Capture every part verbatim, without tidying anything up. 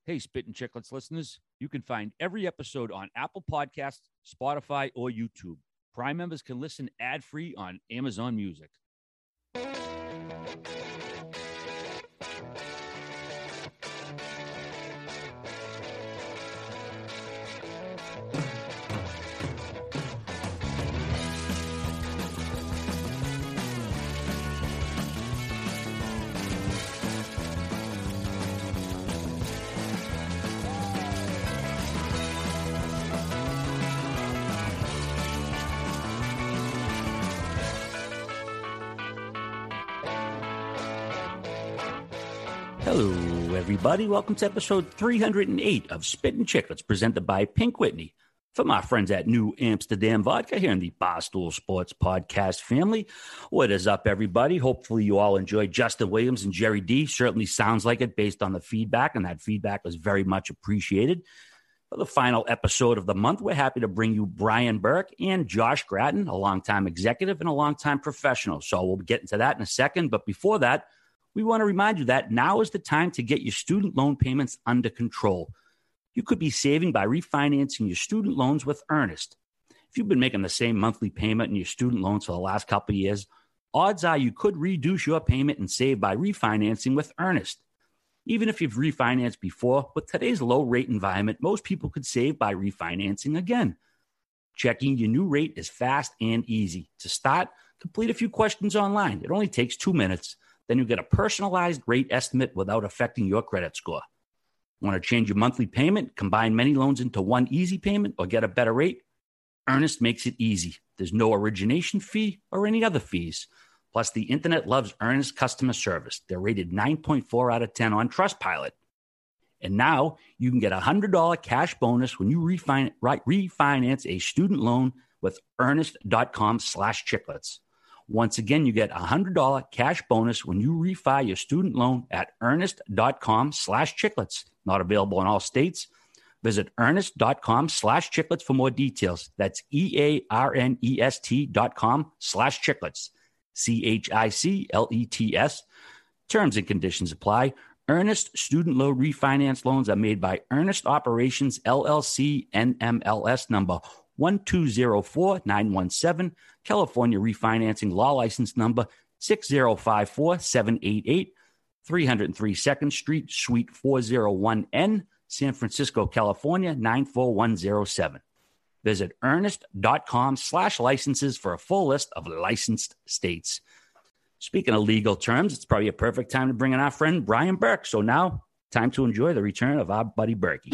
Hey, Spittin' Chicklets listeners, you can find every episode on Apple Podcasts, Spotify, or YouTube. Prime members can listen ad-free on Amazon Music. Hello, everybody. Welcome to episode three hundred eight of Spittin' Chicklets, presented by Pink Whitney. From our friends at New Amsterdam Vodka here in the Barstool Sports Podcast family. What is up, everybody? Hopefully you all enjoyed Justin Williams and Jerry D. Certainly sounds like it based on the feedback, and that feedback was very much appreciated. For the final episode of the month, we're happy to bring you Brian Burke and Josh Gratton, a longtime executive and a longtime professional. So we'll get into that in a second. But before that, we want to remind you that now is the time to get your student loan payments under control. You could be saving by refinancing your student loans with Earnest. If you've been making the same monthly payment in your student loans for the last couple of years, odds are you could reduce your payment and save by refinancing with Earnest. Even if you've refinanced before, with today's low rate environment, most people could save by refinancing again. Checking your new rate is fast and easy. To start, complete a few questions online. It only takes two minutes. Then you get a personalized rate estimate without affecting your credit score. Want to change your monthly payment, combine many loans into one easy payment, or get a better rate? Earnest makes it easy. There's no origination fee or any other fees. Plus, the internet loves Earnest customer service. They're rated nine point four out of ten on Trustpilot. And now you can get a one hundred dollars cash bonus when you refin- refinance a student loan with earnest.com slash chicklets. Once again, you get a one hundred dollars cash bonus when you refi your student loan at earnest.com slash chicklets. Not available in all states. Visit earnest.com slash chicklets for more details. That's E-A-R-N-E-S-T dot com slash chicklets. C H I C L E T S. Terms and conditions apply. Earnest student loan refinance loans are made by Earnest Operations, L L C, N M L S number one two zero four nine one seven, California Refinancing Law License number six zero five four seven eight eight, three oh three second Street, Suite four oh one N, San Francisco, California, nine four one zero seven. Visit earnest.com slash licenses for a full list of licensed states. Speaking of legal terms, it's probably a perfect time to bring in our friend Brian Burke. So now, time to enjoy the return of our buddy Berkey.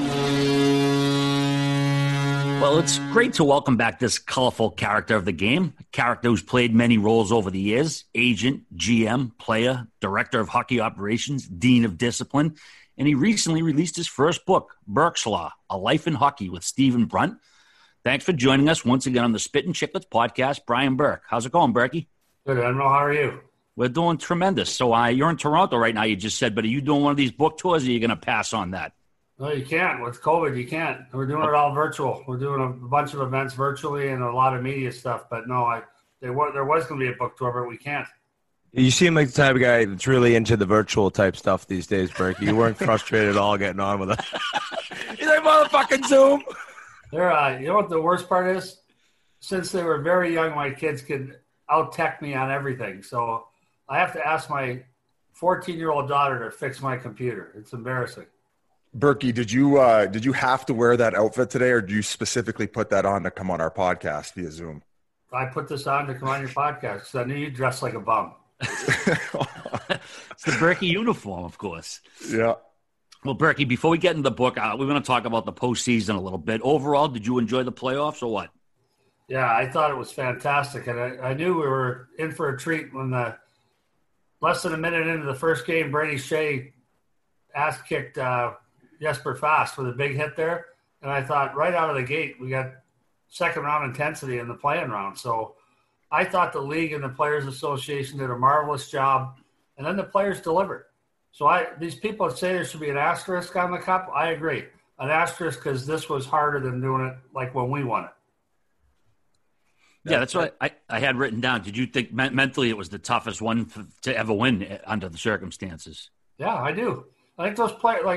Well, it's great to welcome back this colorful character of the game, a character who's played many roles over the years: agent, G M, player, director of hockey operations, dean of discipline, and he recently released his first book, Burke's Law, A Life in Hockey with Stephen Brunt. Thanks for joining us once again on the Spittin' Chicklets podcast, Brian Burke. How's it going, Berkey? Good, Admiral. How are you? We're doing tremendous. So uh, you're in Toronto right now, you just said, but are you doing one of these book tours, or are you going to pass on that? No, you can't. With COVID, you can't. We're doing it all virtual. We're doing a bunch of events virtually and a lot of media stuff. But no, I there was there was going to be a book tour, but we can't. You seem like the type of guy that's really into the virtual type stuff these days, Berkey. You weren't frustrated at all getting on with it. He's like, motherfucking Zoom. They're, uh, you know what the worst part is? Since they were very young, my kids could out-tech me on everything. So I have to ask my fourteen-year-old daughter to fix my computer. It's embarrassing. Berkey, did you uh, did you have to wear that outfit today, or do you specifically put that on to come on our podcast via Zoom? I put this on to come on your podcast because I knew you dressed like a bum. It's the Berkey uniform, of course. Yeah. Well, Berkey, before we get into the book, uh, we're going to talk about the postseason a little bit. Overall, did you enjoy the playoffs or what? Yeah, I thought it was fantastic. And I, I knew we were in for a treat when the less than a minute into the first game, Brady Shea ass kicked uh, Jesper Fast with a big hit there. And I thought right out of the gate, we got second round intensity in the playing round. So I thought the league and the Players Association did a marvelous job. And then the players delivered. So I these people that say there should be an asterisk on the cup, I agree. An asterisk because this was harder than doing it like when we won it. Yeah, that's what I, I had written down. Did you think mentally it was the toughest one for, to ever win under the circumstances? Yeah, I do. I think those players, like,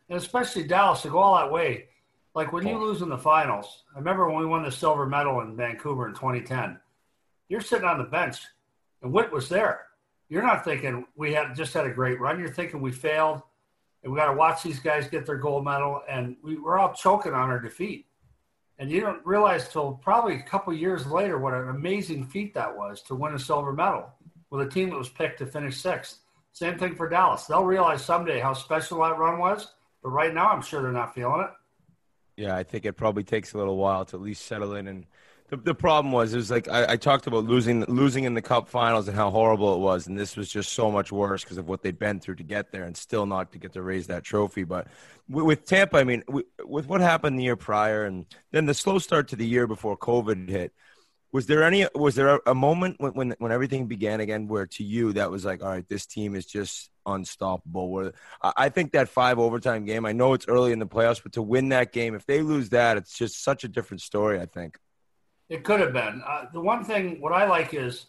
and especially Dallas to go all that way. Like when you lose in the finals, I remember when we won the silver medal in Vancouver in twenty ten, you're sitting on the bench and Witt was there. You're not thinking we had just had a great run. You're thinking we failed and we got to watch these guys get their gold medal. And we were all choking on our defeat. And you don't realize till probably a couple of years later what an amazing feat that was to win a silver medal with a team that was picked to finish sixth. Same thing for Dallas. They'll realize someday how special that run was. But right now, I'm sure they're not feeling it. Yeah, I think it probably takes a little while to at least settle in. And the, the problem was, it was like I, I talked about losing losing in the Cup Finals and how horrible it was, and this was just so much worse because of what they'd been through to get there, and still not to get to raise that trophy. But with, with Tampa, I mean, with, with what happened the year prior, and then the slow start to the year before COVID hit, was there any was there a, a moment when, when when everything began again where to you that was like, all right, this team is just unstoppable? Where I think that five overtime game, I know it's early in the playoffs, but to win that game, if they lose that, it's just such a different story, I think. It could have been. Uh, the one thing, what I like is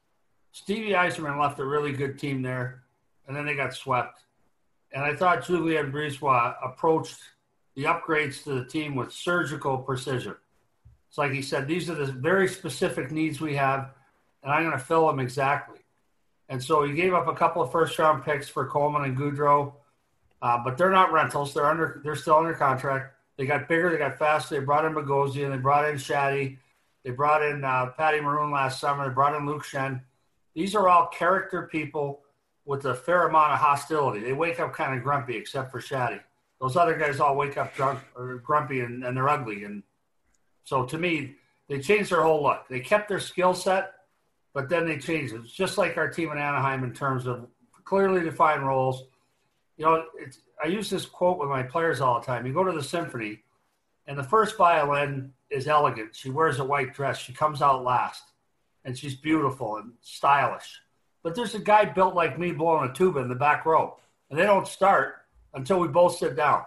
Stevie Yzerman left a really good team there, and then they got swept. And I thought Julien Brisebois approached the upgrades to the team with surgical precision. It's like he said, these are the very specific needs we have, and I'm going to fill them exactly. And so he gave up a couple of first-round picks for Coleman and Goudreau, uh, but they're not rentals. They're under. They're still under contract. They got bigger. They got faster. They brought in Bogosian. They brought in Shaddy. They brought in uh, Patty Maroon last summer. They brought in Luke Shen. These are all character people with a fair amount of hostility. They wake up kind of grumpy, except for Shaddy. Those other guys all wake up drunk or grumpy, and, and they're ugly. And so to me, they changed their whole look. They kept their skill set, but then they changed it. It's just like our team in Anaheim in terms of clearly defined roles. You know, it's, I use this quote with my players all the time. You go to the symphony, and the first violin is elegant. She wears a white dress. She comes out last, and she's beautiful and stylish. But there's a guy built like me blowing a tuba in the back row, and they don't start until we both sit down.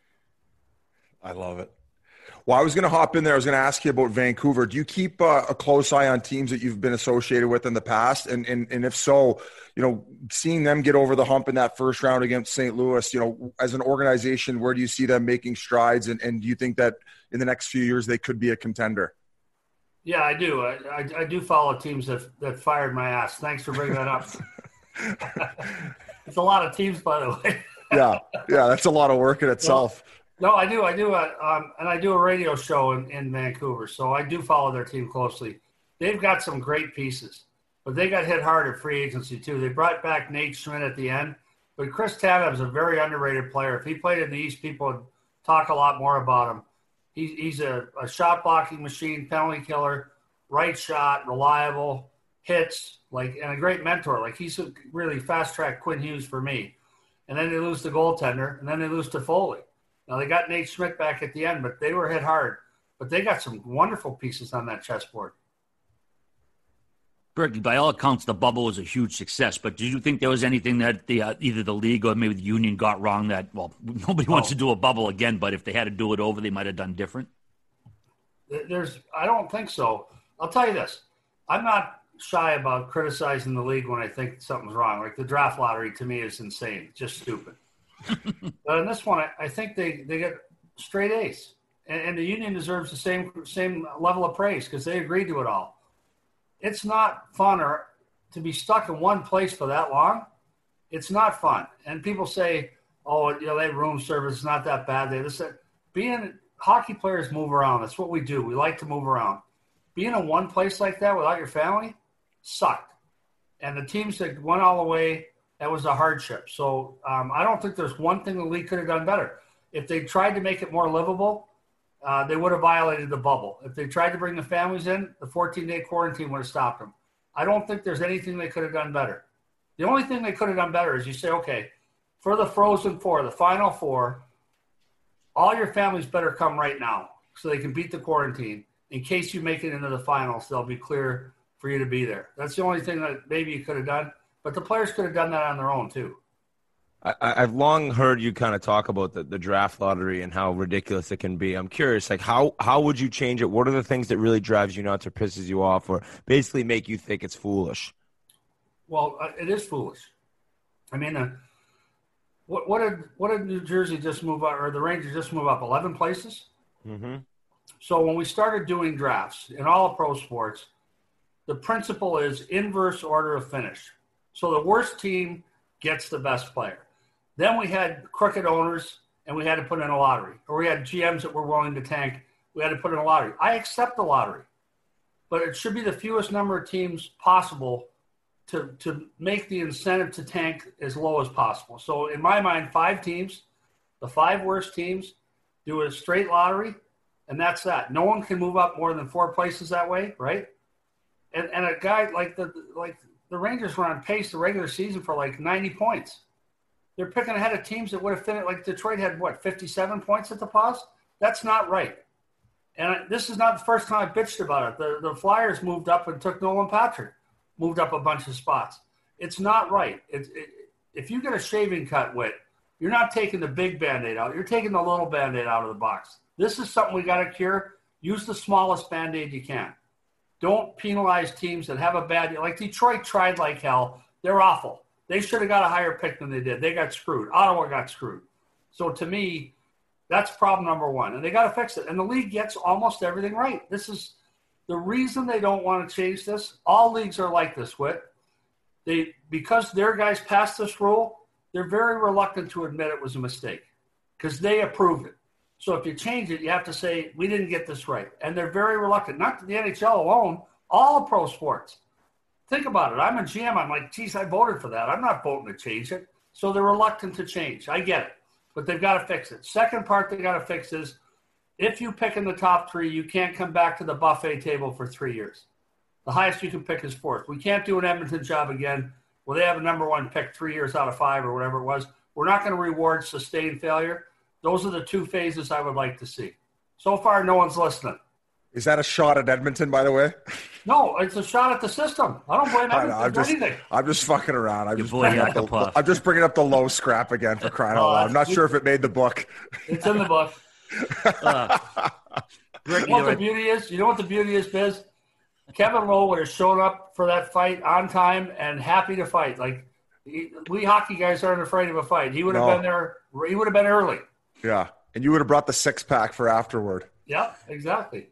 I love it. Well, I was going to hop in there. I was going to ask you about Vancouver. Do you keep uh, a close eye on teams that you've been associated with in the past? And, and and if so, you know, seeing them get over the hump in that first round against Saint Louis, you know, as an organization, where do you see them making strides? And, and do you think that in the next few years they could be a contender? Yeah, I do. I, I, I do follow teams that, that fired my ass. Thanks for bringing that up. It's a lot of teams, by the way. yeah, yeah, that's a lot of work in itself. No, no I do. I do. Uh, um, and I do a radio show in, in Vancouver, so I do follow their team closely. They've got some great pieces, but they got hit hard at free agency, too. They brought back Nate Schmidt at the end, but Chris Tanev is a very underrated player. If he played in the East, people would talk a lot more about him. He, he's a, a shot-blocking machine, penalty killer, right shot, reliable, hits, like, and a great mentor. Like, he's a really fast-track Quinn Hughes for me. And then they lose the goaltender, and then they lose to Foley. Now, they got Nate Schmidt back at the end, but they were hit hard. But they got some wonderful pieces on that chessboard. Berkey, by all accounts, the bubble was a huge success. But did you think there was anything that the uh, either the league or maybe the union got wrong that, well, nobody wants oh. to do a bubble again, but if they had to do it over, they might have done different? There's, I don't think so. I'll tell you this. I'm not shy about criticizing the league when I think something's wrong. Like the draft lottery, to me, is insane. It's just stupid. But in this one, I, I think they, they get straight A's. And, and the union deserves the same same level of praise because they agreed to it all. It's not fun or to be stuck in one place for that long. It's not fun. And people say, oh, you know, they have room service. It's not that bad. They this, being hockey players move around. That's what we do. We like to move around. Being in one place like that without your family sucked. And the teams that went all the way, that was a hardship. So um, I don't think there's one thing the league could have done better. If they tried to make it more livable, Uh, they would have violated the bubble. If they tried to bring the families in, the fourteen-day quarantine would have stopped them. I don't think there's anything they could have done better. The only thing they could have done better is you say, okay, for the Frozen Four, the Final Four, all your families better come right now so they can beat the quarantine. In case you make it into the finals, they'll be clear for you to be there. That's the only thing that maybe you could have done. But the players could have done that on their own, too. I, I've long heard you kind of talk about the, the draft lottery and how ridiculous it can be. I'm curious, like how, how would you change it? What are the things that really drives you nuts or pisses you off or basically make you think it's foolish? Well, uh, it is foolish. I mean, uh, What, what did what did New Jersey just move up, or the Rangers just move up eleven places? Mm-hmm. So when we started doing drafts in all pro sports, the principle is inverse order of finish. So the worst team gets the best player. Then we had crooked owners, and we had to put in a lottery. Or we had G Ms that were willing to tank. We had to put in a lottery. I accept the lottery, but it should be the fewest number of teams possible to, to make the incentive to tank as low as possible. So in my mind, five teams, the five worst teams, do a straight lottery, and that's that. No one can move up more than four places that way, right? And and a guy like the like the Rangers were on pace the regular season for like ninety points. They're picking ahead of teams that would have finished, like Detroit had, what, fifty-seven points at the pause? That's not right. And I, this is not the first time I bitched about it. The, the Flyers moved up and took Nolan Patrick, moved up a bunch of spots. It's not right. It, it, if you get a shaving cut, Whit, you're not taking the big Band-Aid out. You're taking the little Band-Aid out of the box. This is something we got to cure. Use the smallest Band-Aid you can. Don't penalize teams that have a bad – like Detroit tried like hell. They're awful. They should have got a higher pick than they did. They got screwed. Ottawa got screwed. So to me, that's problem number one. And they got to fix it. And the league gets almost everything right. This is the reason they don't want to change this. All leagues are like this, Whit. They because their guys passed this rule, they're very reluctant to admit it was a mistake because they approved it. So if you change it, you have to say, we didn't get this right. And they're very reluctant. Not the N H L alone, all pro sports. Think about it. I'm a G M. I'm like, geez, I voted for that. I'm not voting to change it. So they're reluctant to change. I get it. But they've got to fix it. Second part they got to fix is if you pick in the top three, you can't come back to the buffet table for three years. The highest you can pick is fourth. We can't do an Edmonton job again where they have a number one pick three years out of five or whatever it was. We're not going to reward sustained failure. Those are the two phases I would like to see. So far, no one's listening. Is that a shot at Edmonton, by the way? No, it's a shot at the system. I don't blame Edmonton I'm for just, anything. I'm just fucking around. I'm Your just, boy bringing up the, I'm just bringing up the low scrap again for crying out loud. I'm not sure if it made the book. It's in the book. Uh, You know what the beauty is? You know what the beauty is, Biz? Kevin Lowe would have shown up for that fight on time and happy to fight. Like, he, we hockey guys aren't afraid of a fight. He would have No. been there. He would have been early. Yeah, and you would have brought the six pack for afterward. Yeah, exactly.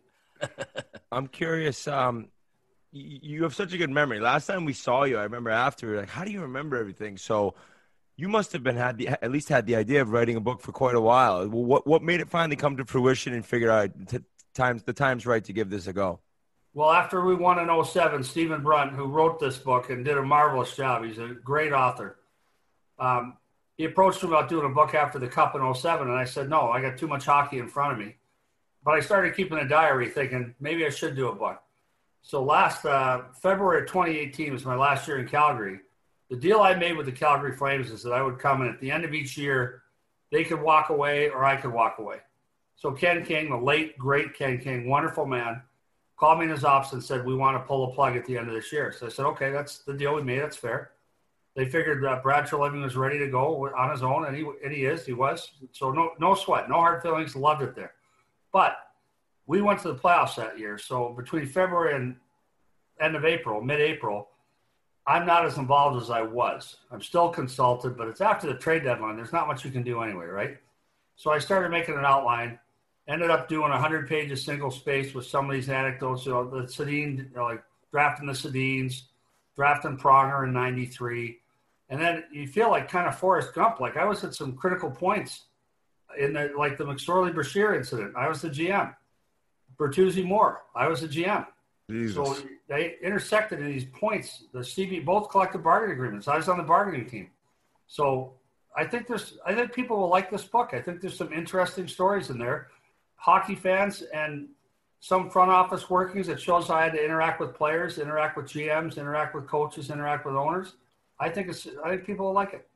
I'm curious. Um, you, you have such a good memory. Last time we saw you, I remember after, like, how do you remember everything? So you must have been had the, at least had the idea of writing a book for quite a while. What what made it finally come to fruition and figure out t- times the time's right to give this a go? Well, after we won in oh seven, Stephen Brunt, who wrote this book and did a marvelous job, he's a great author. Um, he approached me about doing a book after the Cup in oh seven, and I said, no, I got too much hockey in front of me. But I started keeping a diary thinking maybe I should do a book. So last uh, February of twenty eighteen was my last year in Calgary. The deal I made with the Calgary Flames is that I would come in at the end of each year, they could walk away or I could walk away. So Ken King, the late, great Ken King, wonderful man, called me in his office and said, we want to pull the plug at the end of this year. So I said, okay, that's the deal we made. That's fair. They figured that Brad Treliving was ready to go on his own, and he and he is. He was. So no no sweat, no hard feelings, loved it there. But we went to the playoffs that year. So between February and end of April, mid-April, I'm not as involved as I was. I'm still consulted, but it's after the trade deadline. There's not much you can do anyway, right? So I started making an outline, ended up doing one hundred pages single space with some of these anecdotes. You know, the Sedin, you know, like drafting the Sedins, drafting Pronger in ninety-three. And then you feel like kind of Forrest Gump. Like I was at some critical points in the, like the McSorley-Brashear incident. I was the G M. Bertuzzi Moore, I was the G M. Jesus. So they intersected in these points, the C B, both collective bargaining agreements. I was on the bargaining team. So I think there's, I think people will like this book. I think there's some interesting stories in there. Hockey fans and some front office workings. It shows how I had to interact with players, interact with G Ms, interact with coaches, interact with owners. I think it's, I think people will like it.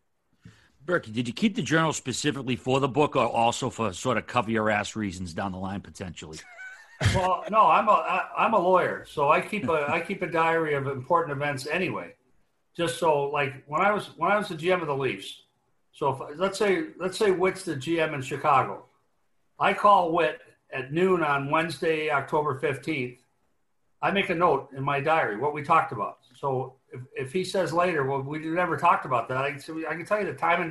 Berkey, did you keep the journal specifically for the book or also for sort of cover your ass reasons down the line potentially? Well, no, I'm a I, I'm a lawyer, so I keep a I keep a diary of important events anyway. Just so, like when I was when I was the G M of the Leafs. So if, let's say let's say Witt's the G M in Chicago. I call Witt at noon on Wednesday, October fifteenth. I make a note in my diary what we talked about. So if, if he says later, well, we never talked about that, I can, I can tell you the time and date.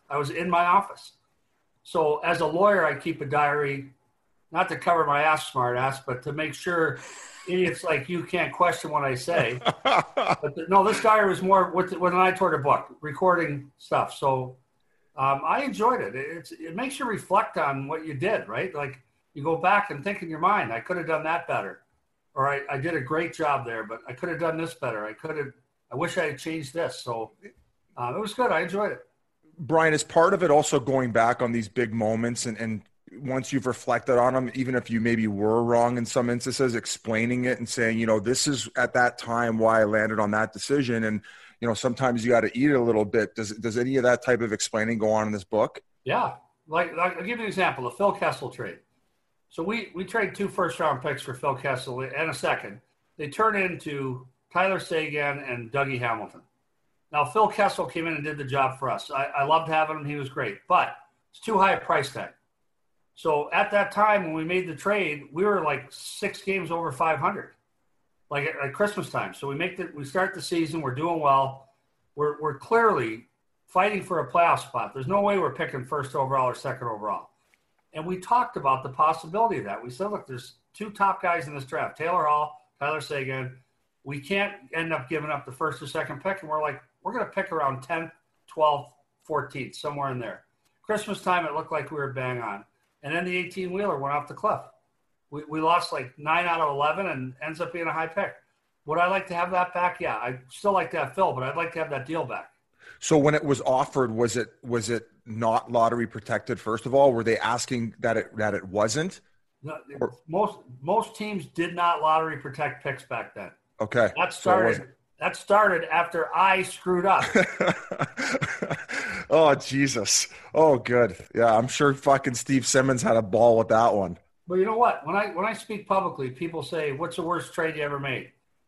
I was in my office. So as a lawyer, I keep a diary, not to cover my ass, smart ass, but to make sure idiots like you can't question what I say. But the, no, this diary was more with, with an eye toward a book, recording stuff. So um, I enjoyed it. It's, it makes you reflect on what you did, right? Like you go back and think in your mind, I could have done that better. Or I, I did a great job there, but I could have done this better. I could have, I wish I had changed this. So uh, it was good. I enjoyed it. Brian, is part of it also going back on these big moments and, and once you've reflected on them, even if you maybe were wrong in some instances, explaining it and saying, you know, this is at that time why I landed on that decision. And, you know, sometimes you got to eat it a little bit. Does, does any of that type of explaining go on in this book? Yeah. Like, like I'll give you an example, the Phil Kessel trade. So we, we trade two first round picks for Phil Kessel and a second. They turn into Tyler Seguin and Dougie Hamilton. Now, Phil Kessel came in and did the job for us. I, I loved having him. He was great, but it's too high a price tag. So at that time, when we made the trade, we were like six games over five hundred, like at, at Christmas time. So we make the, we start the season. We're doing well. We're, we're clearly fighting for a playoff spot. There's no way we're picking first overall or second overall. And we talked about the possibility of that. We said, look, there's two top guys in this draft, Taylor Hall, Tyler Seguin. We can't end up giving up the first or second pick. And we're like, we're going to pick around tenth, twelfth, fourteenth, somewhere in there. Christmas time, it looked like we were bang on. And then the eighteen-wheeler went off the cliff. We we lost like nine out of eleven and ends up being a high pick. Would I like to have that back? Yeah, I still like to have Phil, but I'd like to have that deal back. So when it was offered, was it was it not lottery protected, first of all? Were they asking that it that it wasn't? No, or, most most teams did not lottery protect picks back then. Okay. That started so that started after I screwed up. Oh, Jesus. Oh, good. Yeah, I'm sure fucking Steve Simmons had a ball with that one. But you know what? When I when I speak publicly, people say, what's the worst trade you ever made?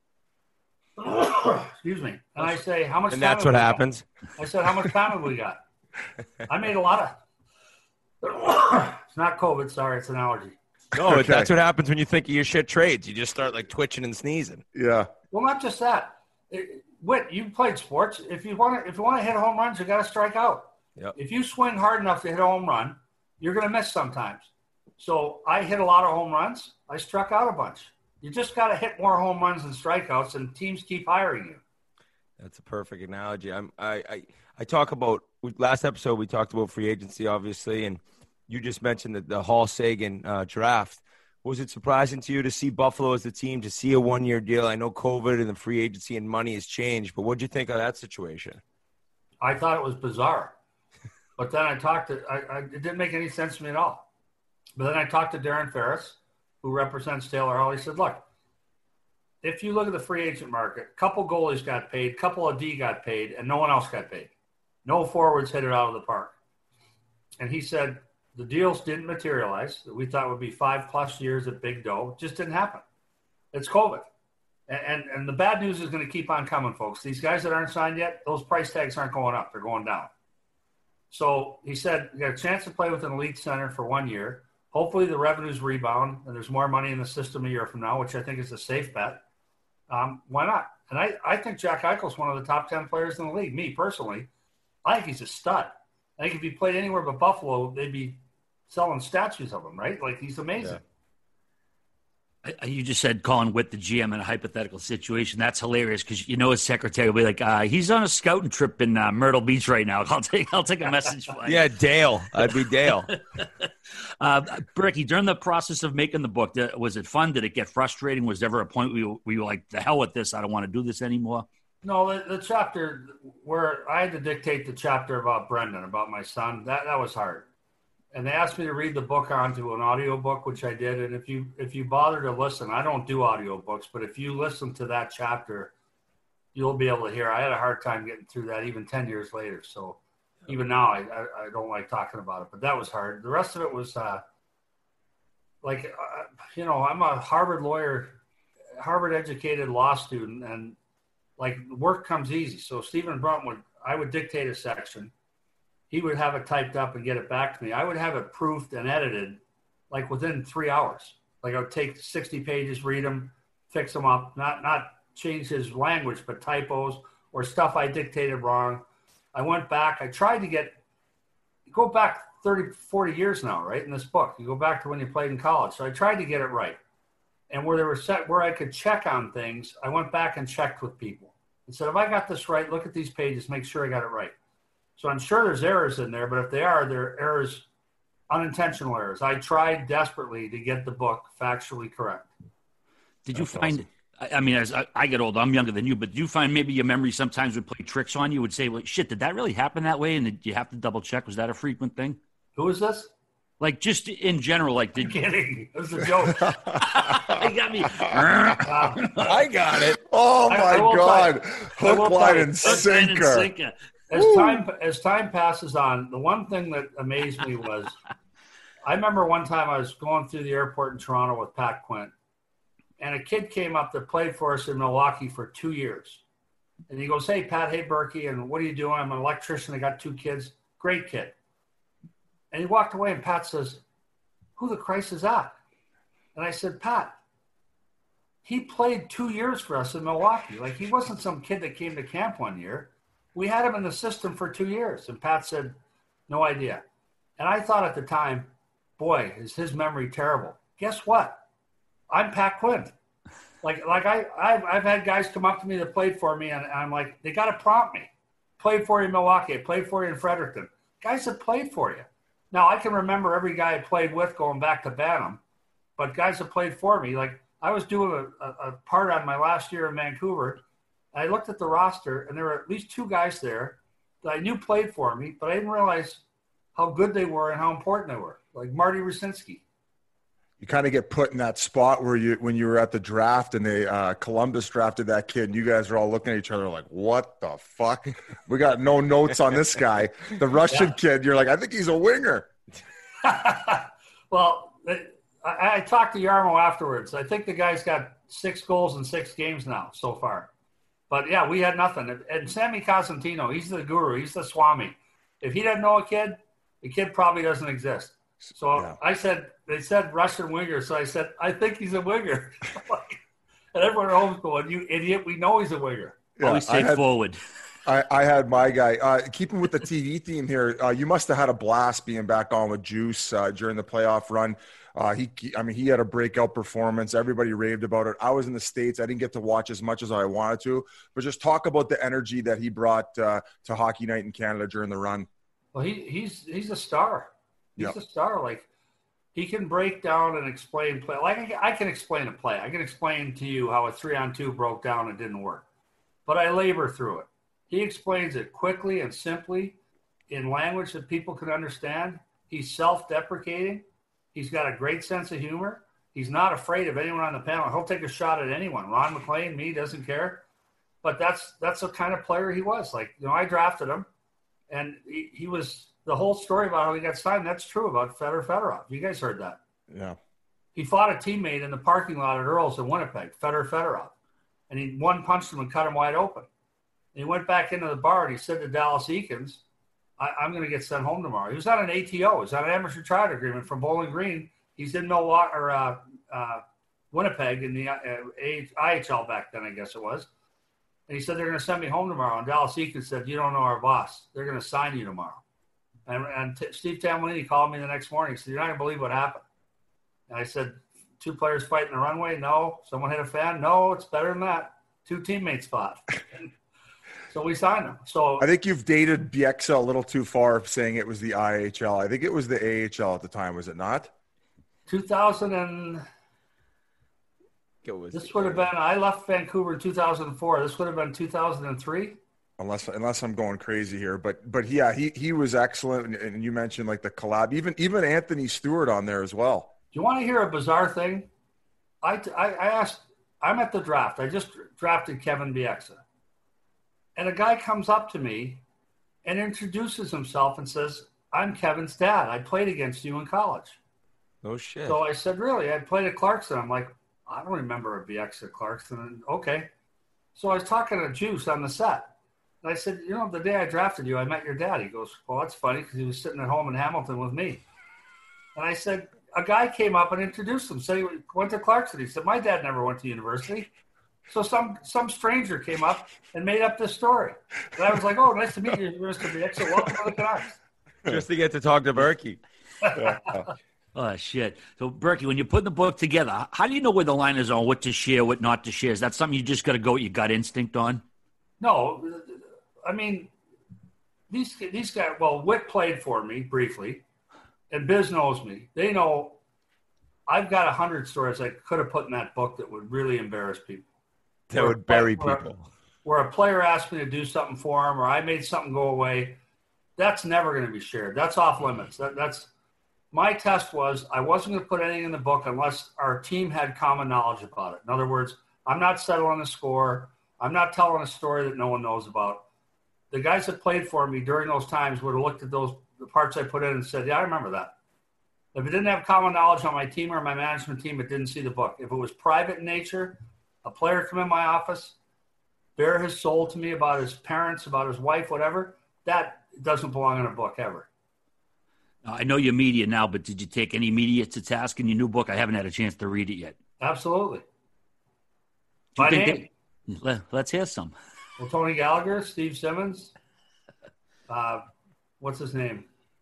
Excuse me. And I say, how much and time that's what got? happens. I said, how much time have we got? I made a lot of – it's not COVID. Sorry, it's an allergy. No, okay. That's what happens when you think of your shit trades. You just start, like, twitching and sneezing. Yeah. Well, not just that. It, Whit, you played sports. If you want to, if you want to hit home runs, you got to strike out. Yep. If you swing hard enough to hit a home run, you're going to miss sometimes. So I hit a lot of home runs. I struck out a bunch. You just got to hit more home runs than strikeouts, and teams keep hiring you. That's a perfect analogy. I'm, I, I, I talk about last episode. We talked about free agency, obviously, and you just mentioned the, the Hall Seguin uh, draft. Was it surprising to you to see Buffalo as the team, to see a one-year deal? I know COVID and the free agency and money has changed, but what did you think of that situation? I thought it was bizarre. But then I talked to I, I, – it didn't make any sense to me at all. But then I talked to Darren Ferris, who represents Taylor Hall. He said, look, if you look at the free agent market, a couple goalies got paid, a couple of D got paid, and no one else got paid. No forwards hit it out of the park. And he said – the deals didn't materialize that we thought would be five plus years at big dough. It just didn't happen. It's COVID. And, and, and the bad news is going to keep on coming, folks. These guys that aren't signed yet, those price tags aren't going up. They're going down. So he said, you got a chance to play with an elite center for one year. Hopefully the revenues rebound and there's more money in the system a year from now, which I think is a safe bet. Um, why not? And I, I think Jack Eichel's one of the top ten players in the league. Me, personally, I think he's a stud. I think if he played anywhere but Buffalo, they'd be selling statues of him, right? Like, he's amazing. Yeah. I, you just said Colin Witt, the G M, in a hypothetical situation. That's hilarious because you know his secretary will be like, uh, he's on a scouting trip in uh, Myrtle Beach right now. I'll take I'll take a message for you. Yeah, Dale. I'd be Dale. uh, Bricky, during the process of making the book, was it fun? Did it get frustrating? Was there ever a point where you, where you were like, the hell with this, I don't want to do this anymore? No, the, the chapter where I had to dictate the chapter about Brendan, about my son, that, that was hard. And they asked me to read the book onto an audio book, which I did. And if you if you bother to listen, I don't do audio books, but if you listen to that chapter, you'll be able to hear. I had a hard time getting through that even ten years later. So even now, I, I, I don't like talking about it, but that was hard. The rest of it was uh, like, uh, you know, I'm a Harvard lawyer, Harvard educated law student, and like work comes easy. So Stephen Brunt would, I would dictate a section. He would have it typed up and get it back to me. I would have it proofed and edited like within three hours. Like I would take sixty pages, read them, fix them up, not not change his language, but typos or stuff I dictated wrong. I went back. I tried to get go back thirty, forty years now, right, in this book. You go back to when you played in college. So I tried to get it right. And where there were set where I could check on things, I went back and checked with people and said, if I got this right, look at these pages, make sure I got it right. So I'm sure there's errors in there, but if they are, they're errors, unintentional errors. I tried desperately to get the book factually correct. Did you That's find, awesome. I mean, as I, I get older, I'm younger than you, but do you find maybe your memory sometimes would play tricks on you, would say, well, shit, did that really happen that way? And did you have to double check? Was that a frequent thing? Who is this? Like, just in general, like, did you kidding? It was a joke. I got me. uh, I got it. Oh, my I, I God. Hook, line, and sinker. sinker. As time, as time passes on, the one thing that amazed me was I remember one time I was going through the airport in Toronto with Pat Quinn, and a kid came up that played for us in Milwaukee for two years. And he goes, hey, Pat, hey, Berkey, and what are you doing? I'm an electrician. I got two kids. Great kid. And he walked away, and Pat says, who the Christ is that? And I said, Pat, he played two years for us in Milwaukee. Like, he wasn't some kid that came to camp one year. We had him in the system for two years. And Pat said, no idea. And I thought at the time, boy, is his memory terrible. Guess what? I'm Pat Quinn. Like, like I, I've, I've had guys come up to me that played for me, and, and I'm like, they got to prompt me. Played for you in Milwaukee. I played for you in Fredericton. Guys that played for you. Now, I can remember every guy I played with going back to Bantam, but guys that played for me, like I was doing a, a, a part on my last year in Vancouver. I looked at the roster, and there were at least two guys there that I knew played for me, but I didn't realize how good they were and how important they were, like Marty Rucinski. You kind of get put in that spot where you, when you were at the draft and they, uh, Columbus drafted that kid, and you guys are all looking at each other like, what the fuck? We got no notes on this guy. The Russian yeah. kid, you're like, I think he's a winger. Well, I, I talked to Yarmo afterwards. I think the guy's got six goals in six games now so far. But, yeah, we had nothing. And Sammy Cosentino, he's the guru. He's the Swami. If he doesn't know a kid, the kid probably doesn't exist. So yeah. I said, they said Russian winger. So I said, I think he's a winger. And everyone at home's going, you idiot, we know he's a winger. Yeah, always stay had, forward. I, I had my guy. Uh, keeping with the T V theme here, uh, you must have had a blast being back on with Juice uh, during the playoff run. Uh, he, I mean, he had a breakout performance. Everybody raved about it. I was in the States. I didn't get to watch as much as I wanted to. But just talk about the energy that he brought uh, to Hockey Night in Canada during the run. Well, he, he's he's a star. He's yep. a star. Like, he can break down and explain play. Like, I, I can explain a play. I can explain to you how a three-on-two broke down and didn't work. But I labor through it. He explains it quickly and simply in language that people can understand. He's self-deprecating. He's got a great sense of humor. He's not afraid of anyone on the panel. He'll take a shot at anyone. Ron McLean, me, doesn't care. But that's that's the kind of player he was. Like, you know, I drafted him, and he, he was – the whole story about how he got signed, that's true about Fedor Fedorov. You guys heard that. Yeah. He fought a teammate in the parking lot at Earl's in Winnipeg, Fedor Fedorov. And he one punched him and cut him wide open. And he went back into the bar, and he said to Dallas Eakins, I, I'm going to get sent home tomorrow. He was on an A T O. He was on an amateur tryout agreement from Bowling Green. He's in Milwaukee or uh, uh, Winnipeg in the uh, I H L back then, I guess it was. And he said, they're going to send me home tomorrow. And Dallas Eakins said, you don't know our boss. They're going to sign you tomorrow. And, and t- Steve Tambolini called me the next morning. He said, you're not going to believe what happened. And I said, two players fighting the runway? No. Someone hit a fan? No, it's better than that. Two teammates fought. So we signed him. So I think you've dated Bieksa a little too far saying it was the I H L. I think it was the A H L at the time, was it not? two thousand and it was, this would have been, I left Vancouver in two thousand four. This would have been two thousand three. Unless unless I'm going crazy here. But but yeah, he, he was excellent. And, and you mentioned like the collab, even even Anthony Stewart on there as well. Do you want to hear a bizarre thing? I, I, I asked, I'm at the draft. I just drafted Kevin Bieksa. And a guy comes up to me and introduces himself and says, I'm Kevin's dad. I played against you in college. No shit. So I said, really? I played at Clarkson. I'm like, I don't remember a Bieksa at Clarkson. And, okay. So I was talking to Juice on the set. And I said, you know, the day I drafted you, I met your dad. He goes, well, that's funny because he was sitting at home in Hamilton with me. And I said, a guy came up and introduced him, said he went to Clarkson. He said, my dad never went to university. So some some stranger came up and made up this story. And I was like, oh, nice to meet you, Mister Bieksa. Welcome to the Canucks. just to get to talk to Berkey. Oh, shit. So, Berkey, when you're putting the book together, how do you know where the line is on what to share, what not to share? Is that something you just got to go with your gut instinct on? No, I mean, these these guys, well, Whit played for me briefly, and Biz knows me. They know I've got a hundred stories I could have put in that book that would really embarrass people. That would bury where, people. Where a player asked me to do something for him or I made something go away, that's never going to be shared. That's off limits. That, that's my test was I wasn't going to put anything in the book unless our team had common knowledge about it. In other words, I'm not settling a score. I'm not telling a story that no one knows about. The guys that played for me during those times would have looked at those the parts I put in and said, yeah, I remember that. If it didn't have common knowledge on my team or my management team, it didn't see the book. If it was private in nature, a player come in my office, bare his soul to me about his parents, about his wife, whatever, that doesn't belong in a book ever. I know you're media now, but did you take any media to task in your new book? I haven't had a chance to read it yet. Absolutely. Do you My think name? They, let, let's hear some. Well, Tony Gallagher, Steve Simmons, uh, what's his name?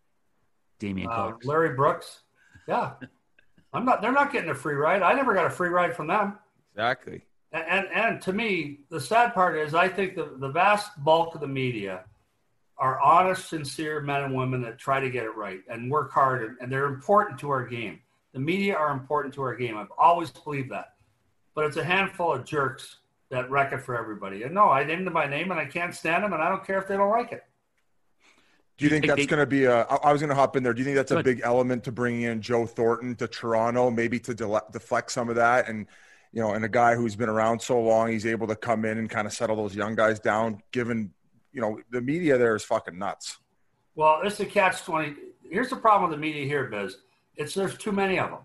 Damian uh, Cox. Larry Brooks. Yeah. I'm not, they're not getting a free ride. I never got a free ride from them. Exactly. And, and, and to me, the sad part is I think the, the vast bulk of the media are honest, sincere men and women that try to get it right and work hard, and, and they're important to our game. The media are important to our game. I've always believed that. But it's a handful of jerks that wreck it for everybody. And no, I named them by name, and I can't stand them, and I don't care if they don't like it. Do you think that's they, going to be a – I was going to hop in there. Do you think that's a Good. big element to bringing in Joe Thornton to Toronto, maybe to de- deflect some of that? And, you know, and a guy who's been around so long, he's able to come in and kind of settle those young guys down, given, you know, the media there is fucking nuts. Well, it's a catch twenty. Here's the problem with the media here, Biz. It's there's too many of them.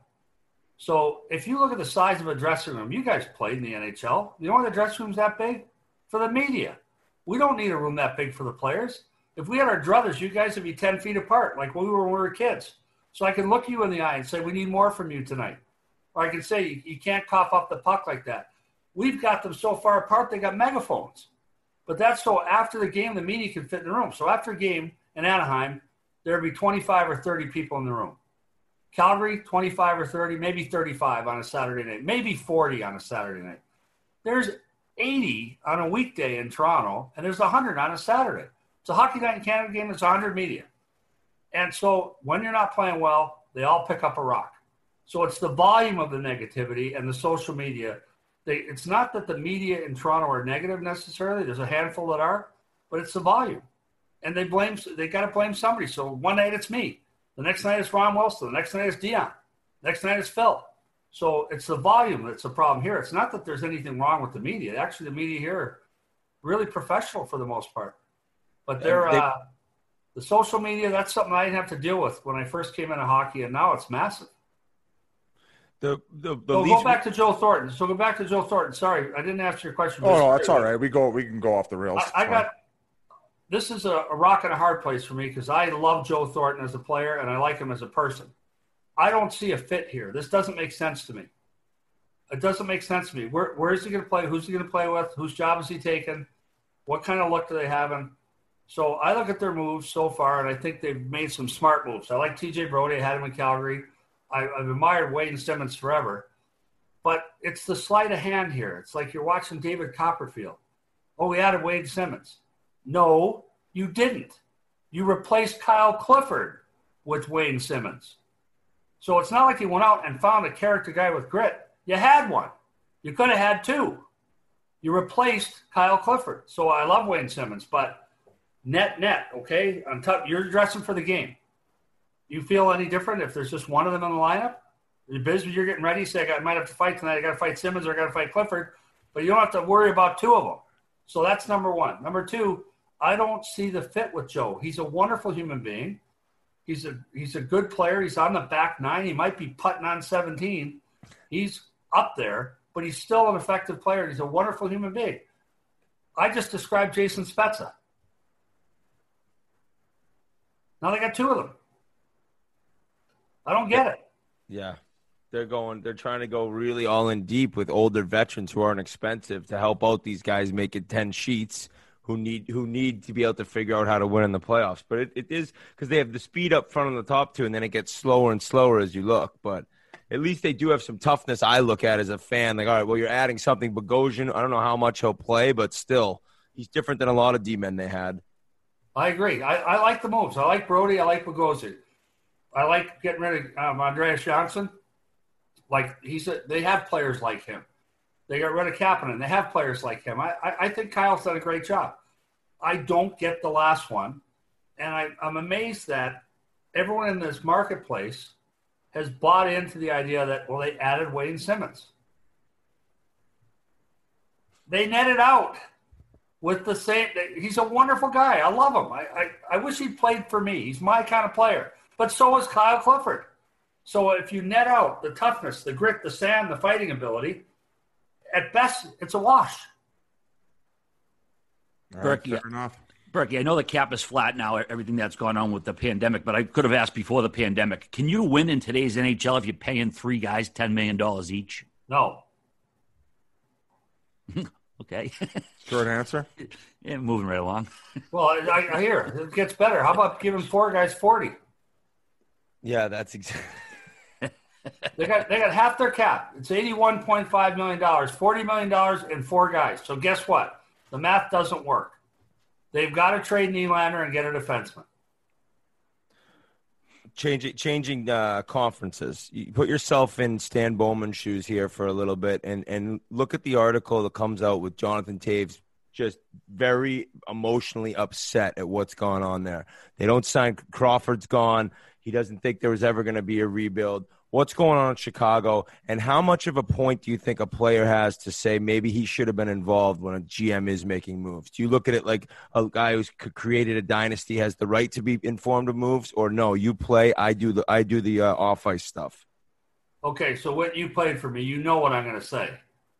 So if you look at the size of a dressing room, you guys played in the N H L. You know why the dressing room's that big? For the media. We don't need a room that big for the players. If we had our druthers, you guys would be ten feet apart like we were when we were kids. So I can look you in the eye and say, we need more from you tonight. Or I can say, you, you can't cough up the puck like that. We've got them so far apart, they got megaphones. But that's so after the game, the media can fit in the room. So after a game in Anaheim, there'd be twenty-five or thirty people in the room. Calgary, twenty-five or thirty, maybe thirty-five on a Saturday night, maybe forty on a Saturday night. There's eighty on a weekday in Toronto, and there's one hundred on a Saturday. It's a Hockey Night in Canada game. It's one hundred media. And so when you're not playing well, they all pick up a rock. So it's the volume of the negativity and the social media. They, it's not that the media in Toronto are negative necessarily. There's a handful that are, but it's the volume. And they blame. They got to blame somebody. So one night it's me. The next night it's Ron Wilson. The next night it's Dion. Next night it's Phil. So it's the volume that's the problem here. It's not that there's anything wrong with the media. Actually, the media here are really professional for the most part. But they're, They, uh, the social media, that's something I didn't have to deal with when I first came into hockey, and now it's massive. the the, the So Leafs, go back to Joe Thornton. So go back to Joe Thornton. Sorry, I didn't answer your question. Oh, no, that's all right. We go. We can go off the rails. I, I got – this is a, a rock and a hard place for me because I love Joe Thornton as a player and I like him as a person. I don't see a fit here. This doesn't make sense to me. It doesn't make sense to me. Where, where is he going to play? Who's he going to play with? Whose job is he taking? What kind of look do they have him? So I look at their moves so far, and I think they've made some smart moves. I like T J Brody. I had him in Calgary. I, I've admired Wade Simmons forever. But it's the sleight of hand here. It's like you're watching David Copperfield. Oh, we added Wade Simmons. No, you didn't. You replaced Kyle Clifford with Wade Simmons. So it's not like you went out and found a character guy with grit. You had one. You could have had two. You replaced Kyle Clifford. So I love Wade Simmons, but net, net, okay? On top, you're dressing for the game. You feel any different if there's just one of them in the lineup? You're busy, you're getting ready, say, I might have to fight tonight. I got to fight Simmons or I got to fight Clifford. But you don't have to worry about two of them. So that's number one. Number two, I don't see the fit with Joe. He's a wonderful human being. He's a he's a good player. He's on the back nine. He might be putting on seventeen. He's up there, but he's still an effective player. He's a wonderful human being. I just described Jason Spezza. Now they got two of them. I don't get it. yeah, they're going. They're trying to go really all in deep with older veterans who aren't expensive to help out these guys making ten sheets who need who need to be able to figure out how to win in the playoffs. But it, it is because they have the speed up front on the top two, and then it gets slower and slower as you look. But at least they do have some toughness. I look at as a fan, like, all right, well, you're adding something. Bogosian, I don't know how much he'll play, but still, he's different than a lot of D-men they had. I agree. I, I like the moves. I like Brody. I like Bogosian. I like getting rid of um, Andreas Johnson. Like he's a, they have players like him. They got rid of Kapanen. They have players like him. I, I, I think Kyle's done a great job. I don't get the last one, and I, I'm amazed that everyone in this marketplace has bought into the idea that, well, they added Wayne Simmons. They netted out with the same – he's a wonderful guy. I love him. I, I, I wish he played for me. He's my kind of player. But so is Kyle Clifford. So if you net out the toughness, the grit, the sand, the fighting ability, at best, it's a wash. All right, Berkey, fair enough. Berkey, I know the cap is flat now, everything that's gone on with the pandemic, but I could have asked before the pandemic. Can you win in today's N H L if you're paying three guys ten million dollars each? No. Okay. Short answer? Yeah, moving right along. Well, I, I hear it gets better. How about giving four guys forty? Yeah, that's exactly. They got they got half their cap. It's eighty-one point five million dollars, forty million dollars, and four guys. So guess what? The math doesn't work. They've got to trade Nylander and get a defenseman. Changing changing uh, conferences. You put yourself in Stan Bowman's shoes here for a little bit, and and look at the article that comes out with Jonathan Toews just very emotionally upset at what's gone on there. They don't sign. Crawford's gone. He doesn't think there was ever going to be a rebuild. What's going on in Chicago, and how much of a point do you think a player has to say maybe he should have been involved when a G M is making moves? Do you look at it like a guy who's created a dynasty has the right to be informed of moves, or no, you play, I do the I do the uh, off-ice stuff? Okay, so when you played for me, you know what I'm going to say.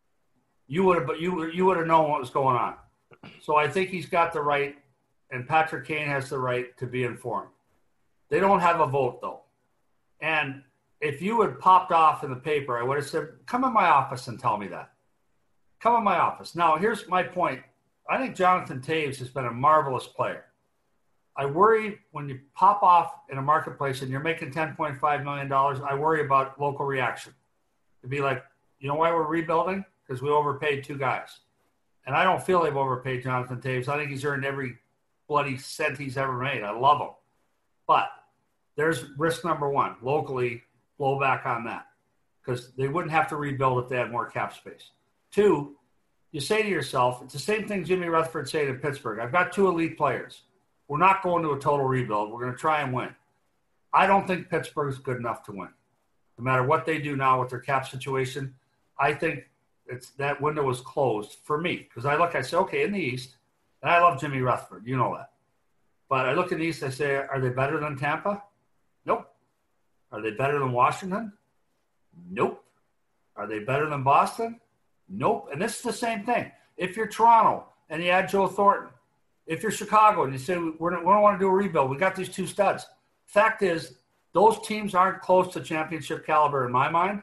You would have, but you you would have known what was going on. So I think he's got the right, and Patrick Kane has the right to be informed. They don't have a vote though, and if you had popped off in the paper, I would have said, come in my office and tell me that. Come in my office. Now, here's my point. I think Jonathan Toews has been a marvelous player. I worry when you pop off in a marketplace and you're making ten point five million dollars, I worry about local reaction. To be like, you know why we're rebuilding? Because we overpaid two guys. And I don't feel they've overpaid Jonathan Toews. I think he's earned every bloody cent he's ever made. I love him. But there's risk number one. Locally, blow back on that because they wouldn't have to rebuild if they had more cap space. Two, you say to yourself, it's the same thing Jimmy Rutherford said in Pittsburgh. I've got two elite players. We're not going to a total rebuild. We're going to try and win. I don't think Pittsburgh's good enough to win. No matter what they do now with their cap situation, I think it's that window is closed for me because I look, I say, okay, in the East, and I love Jimmy Rutherford. You know that. But I look in the East, I say, are they better than Tampa? Nope. Are they better than Washington? Nope. Are they better than Boston? Nope. And this is the same thing. If you're Toronto and you add Joe Thornton, if you're Chicago and you say, We're, we don't want to do a rebuild, we got these two studs. Fact is, those teams aren't close to championship caliber in my mind.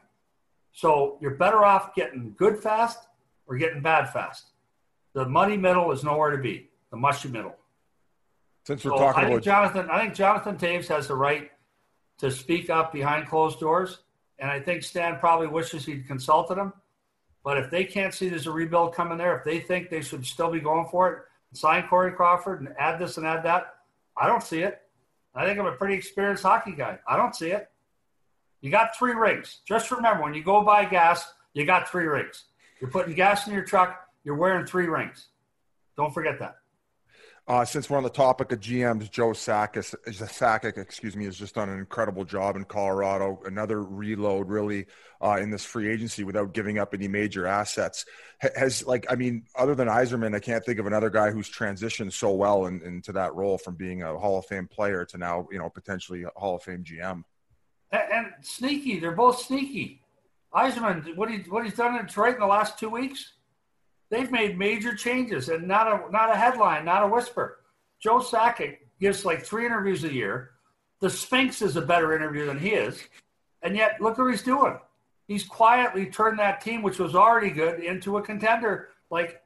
So you're better off getting good fast or getting bad fast. The muddy middle is nowhere to be, the mushy middle. Since we're so talking I think about Jonathan, I think Jonathan Toews has the right to speak up behind closed doors. And I think Stan probably wishes he'd consulted him. But if they can't see there's a rebuild coming there, if they think they should still be going for it, sign Corey Crawford and add this and add that, I don't see it. I think I'm a pretty experienced hockey guy. I don't see it. You got three rings. Just remember, when you go buy gas, you got three rings. You're putting gas in your truck, you're wearing three rings. Don't forget that. Uh, since we're on the topic of G Ms, Joe Sakic, Sakic, excuse me, has just done an incredible job in Colorado. Another reload, really, uh, in this free agency without giving up any major assets. Has like, I mean, other than Yzerman, I can't think of another guy who's transitioned so well in, into that role from being a Hall of Fame player to now, you know, potentially a Hall of Fame G M. And, and sneaky, they're both sneaky. Yzerman, what he what he's done in Detroit in the last two weeks. They've made major changes and not a not a headline, not a whisper. Joe Sakic gives like three interviews a year. The Sphinx is a better interview than he is. And yet, look what he's doing. He's quietly turned that team, which was already good, into a contender like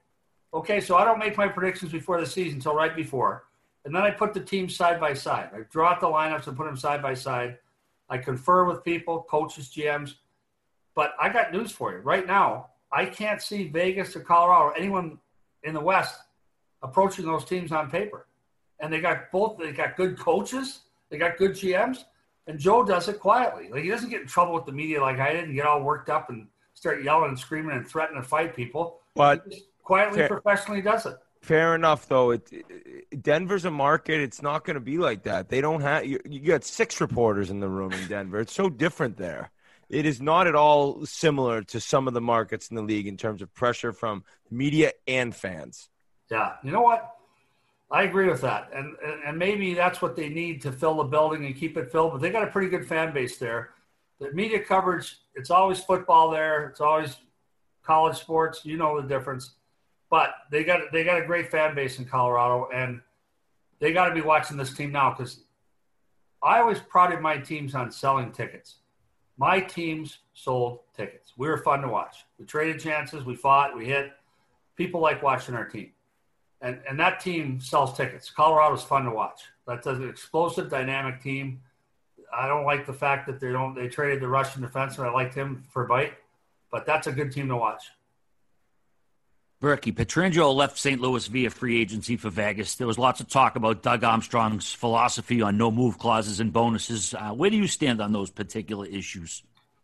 Okay, so I don't make my predictions before the season until right before. And then I put the teams side by side. I draw out the lineups and put them side by side. I confer with people, coaches, G Ms. But I got news for you. Right now, I can't see Vegas or Colorado or anyone in the West approaching those teams on paper. And they got both. They got good coaches. They got good G Ms. And Joe does it quietly. Like, he doesn't get in trouble with the media like I did and get all worked up and start yelling and screaming and threatening to fight people. But he just quietly, fair, professionally does it. Fair enough, though. It, it, Denver's a market. It's not going to be like that. They don't have you, you got six reporters in the room in Denver. It's so different there. It is not at all similar to some of the markets in the league in terms of pressure from media and fans. Yeah. You know what? I agree with that. And, and and maybe that's what they need to fill the building and keep it filled. But they got a pretty good fan base there. The media coverage, it's always football there. It's always college sports. You know the difference. But they got they got a great fan base in Colorado, and they got to be watching this team now because I always prided my teams on selling tickets. My teams sold tickets. We were fun to watch. We traded chances. We fought. We hit. People like watching our team. And and that team sells tickets. Colorado's fun to watch. That's an explosive, dynamic team. I don't like the fact that they don't they traded the Russian defenseman. I liked him for Bite, but that's a good team to watch. Berkey, Pietrangelo left Saint Louis via free agency for Vegas. There was lots of talk about Doug Armstrong's philosophy on no move clauses and bonuses. Uh, where do you stand on those particular issues?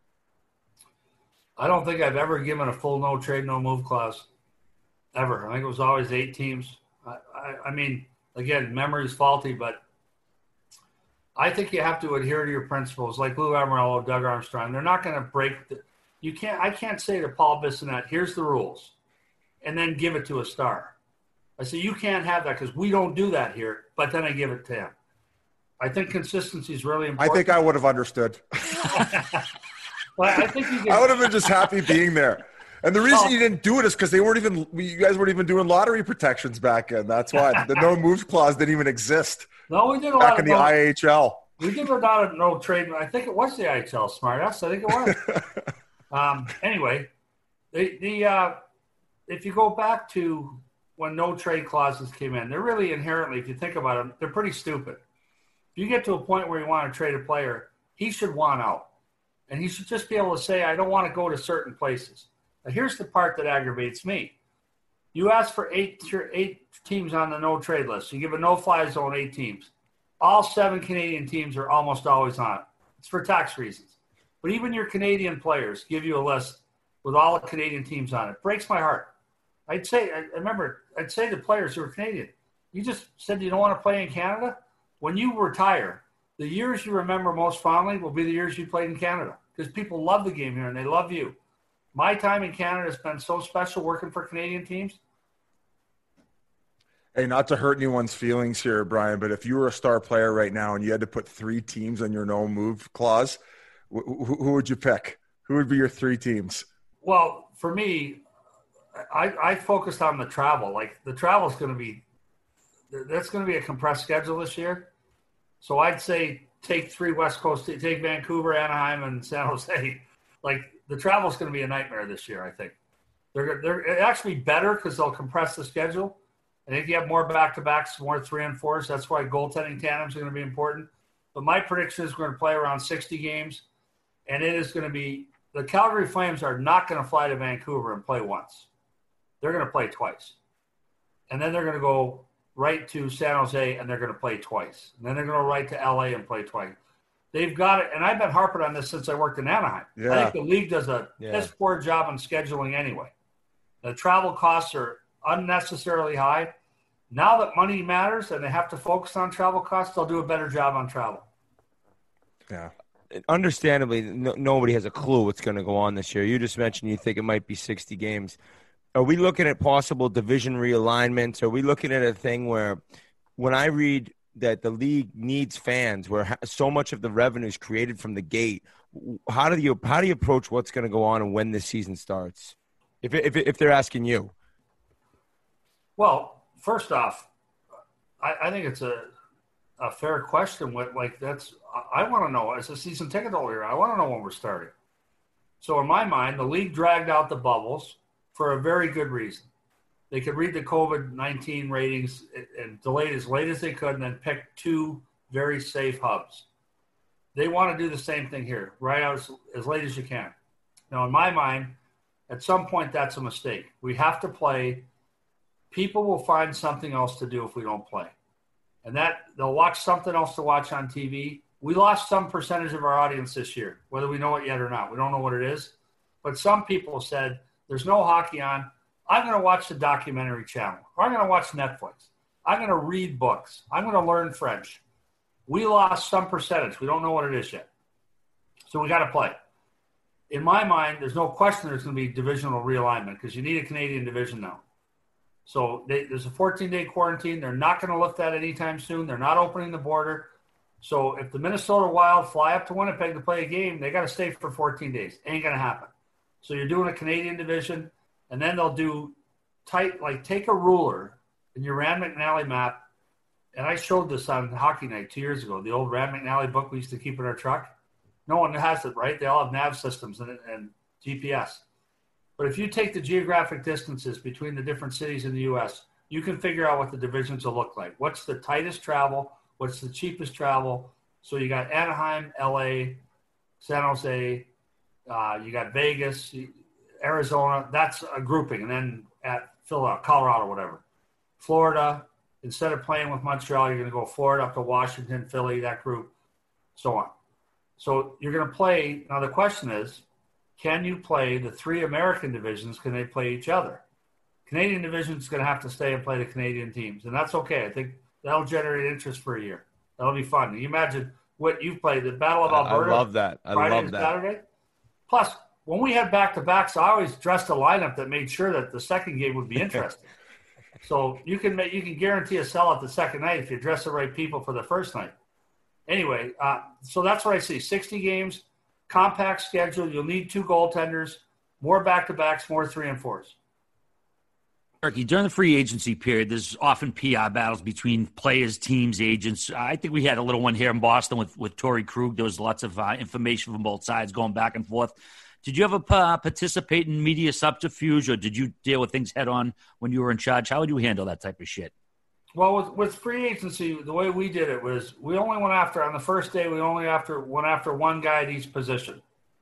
I don't think I've ever given a full no trade, no move clause. Ever. I think it was always eight teams. I, I, I mean, again, memory's faulty, but I think you have to adhere to your principles, like Lou Lamoriello, Doug Armstrong. They're not going to break. The, you can't. I can't say to Paul Bissonnette, "Here's the rules," and then give it to a star. I say you can't have that because we don't do that here. But then I give it to him. I think consistency is really important. I think I would have understood. Well, I think you can, I would have been just happy being there. And the reason you didn't do it is because they weren't even, you guys weren't even doing lottery protections back then. That's why the no moves clause didn't even exist. No, we did a back lot in of the no, I H L. We did a lot of no trade. I think it was the I H L, smartass. I think it was. um, anyway, the the uh, if you go back to when no trade clauses came in, they're really inherently, if you think about them, they're pretty stupid. If you get to a point where you want to trade a player, he should want out, and he should just be able to say, "I don't want to go to certain places." Now, here's the part that aggravates me. You ask for eight eight teams on the no-trade list. You give a no-fly zone eight teams. All seven Canadian teams are almost always on it. It's for tax reasons. But even your Canadian players give you a list with all the Canadian teams on it. It breaks my heart. I'd say, I remember, I'd say to players who are Canadian, you just said you don't want to play in Canada? When you retire, the years you remember most fondly will be the years you played in Canada because people love the game here and they love you. My time in Canada has been so special working for Canadian teams. Hey, not to hurt anyone's feelings here, Brian, but if you were a star player right now and you had to put three teams on your no move clause, wh- who would you pick? Who would be your three teams? Well, for me, I, I focused on the travel. Like the travel is going to be, that's going to be a compressed schedule this year. So I'd say take three West Coast, take Vancouver, Anaheim, and San Jose. Like, the travel is going to be a nightmare this year, I think. They're, they're actually better because they'll compress the schedule. I think you have more back-to-backs, more three and fours. That's why goaltending tandems are going to be important. But my prediction is we're going to play around sixty games, and it is going to be – the Calgary Flames are not going to fly to Vancouver and play once. They're going to play twice. And then they're going to go right to San Jose, and they're going to play twice. And then they're going to go right to L A and play twice. They've got it, and I've been harping on this since I worked in Anaheim. Yeah. I think the league does a Yeah. piss poor job on scheduling anyway. The travel costs are unnecessarily high. Now that money matters and they have to focus on travel costs, they'll do a better job on travel. Yeah. Understandably, no, nobody has a clue what's going to go on this year. You just mentioned you think it might be sixty games. Are we looking at possible division realignments? Are we looking at a thing where when I read that the league needs fans, where so much of the revenue is created from the gate, how do you how do you approach what's going to go on and when this season starts? If if if they're asking you, well, first off, I, I think it's a a fair question. What like that's I, I want to know as a season ticket holder, I want to know when we're starting. So in my mind, the league dragged out the bubbles for a very good reason. they could read the COVID nineteen ratings and delay it as late as they could and then pick two very safe hubs. They want to do the same thing here, right out as, as late as you can. Now, in my mind, at some point, that's a mistake. We have to play. People will find something else to do if we don't play. And that they'll watch something else to watch on T V. We lost some percentage of our audience this year, whether we know it yet or not. We don't know what it is. But some people said, there's no hockey on. I'm going to watch the documentary channel. Or I'm going to watch Netflix. I'm going to read books. I'm going to learn French. We lost some percentage. We don't know what it is yet. So we got to play. In my mind, there's no question there's going to be divisional realignment because you need a Canadian division now. So they, there's a fourteen-day quarantine. They're not going to lift that anytime soon. They're not opening the border. So if the Minnesota Wild fly up to Winnipeg to play a game, they got to stay for fourteen days. Ain't going to happen. So you're doing a Canadian division, and then they'll do tight, like take a ruler in your Rand McNally map. And I showed this on Hockey Night two years ago, the old Rand McNally book we used to keep in our truck. No one has it, right? They all have nav systems and, and G P S. But if you take the geographic distances between the different cities in the U S, you can figure out what the divisions will look like. What's the tightest travel? What's the cheapest travel? So you got Anaheim, L A, San Jose, uh, you got Vegas, Arizona. That's a grouping. And then at Philadelphia, Colorado, whatever. Florida, instead of playing with Montreal, you're going to go Florida up to Washington, Philly, that group, so on. So you're going to play. Now the question is, can you play the three American divisions? Can they play each other? Canadian division is going to have to stay and play the Canadian teams, and that's okay. I think that'll generate interest for a year. That'll be fun. Can you imagine what you've played, the Battle of Alberta? I love that. I Friday love and that. Saturday. Plus, when we had back-to-backs, I always dressed a lineup that made sure that the second game would be interesting. So you can make you can guarantee a sellout the second night if you dress the right people for the first night. Anyway, uh, so that's what I see. sixty games, compact schedule. You'll need two goaltenders, more back-to-backs, more three and fours. Turkey, during the free agency period, there's often P R battles between players, teams, agents. I think we had a little one here in Boston with, with Torrey Krug. There was lots of uh, information from both sides going back and forth. Did you ever uh, participate in media subterfuge, or did you deal with things head on when you were in charge? How would you handle that type of shit? Well, with, with free agency, the way we did it was we only went after, on the first day, we only after went after one guy at each position.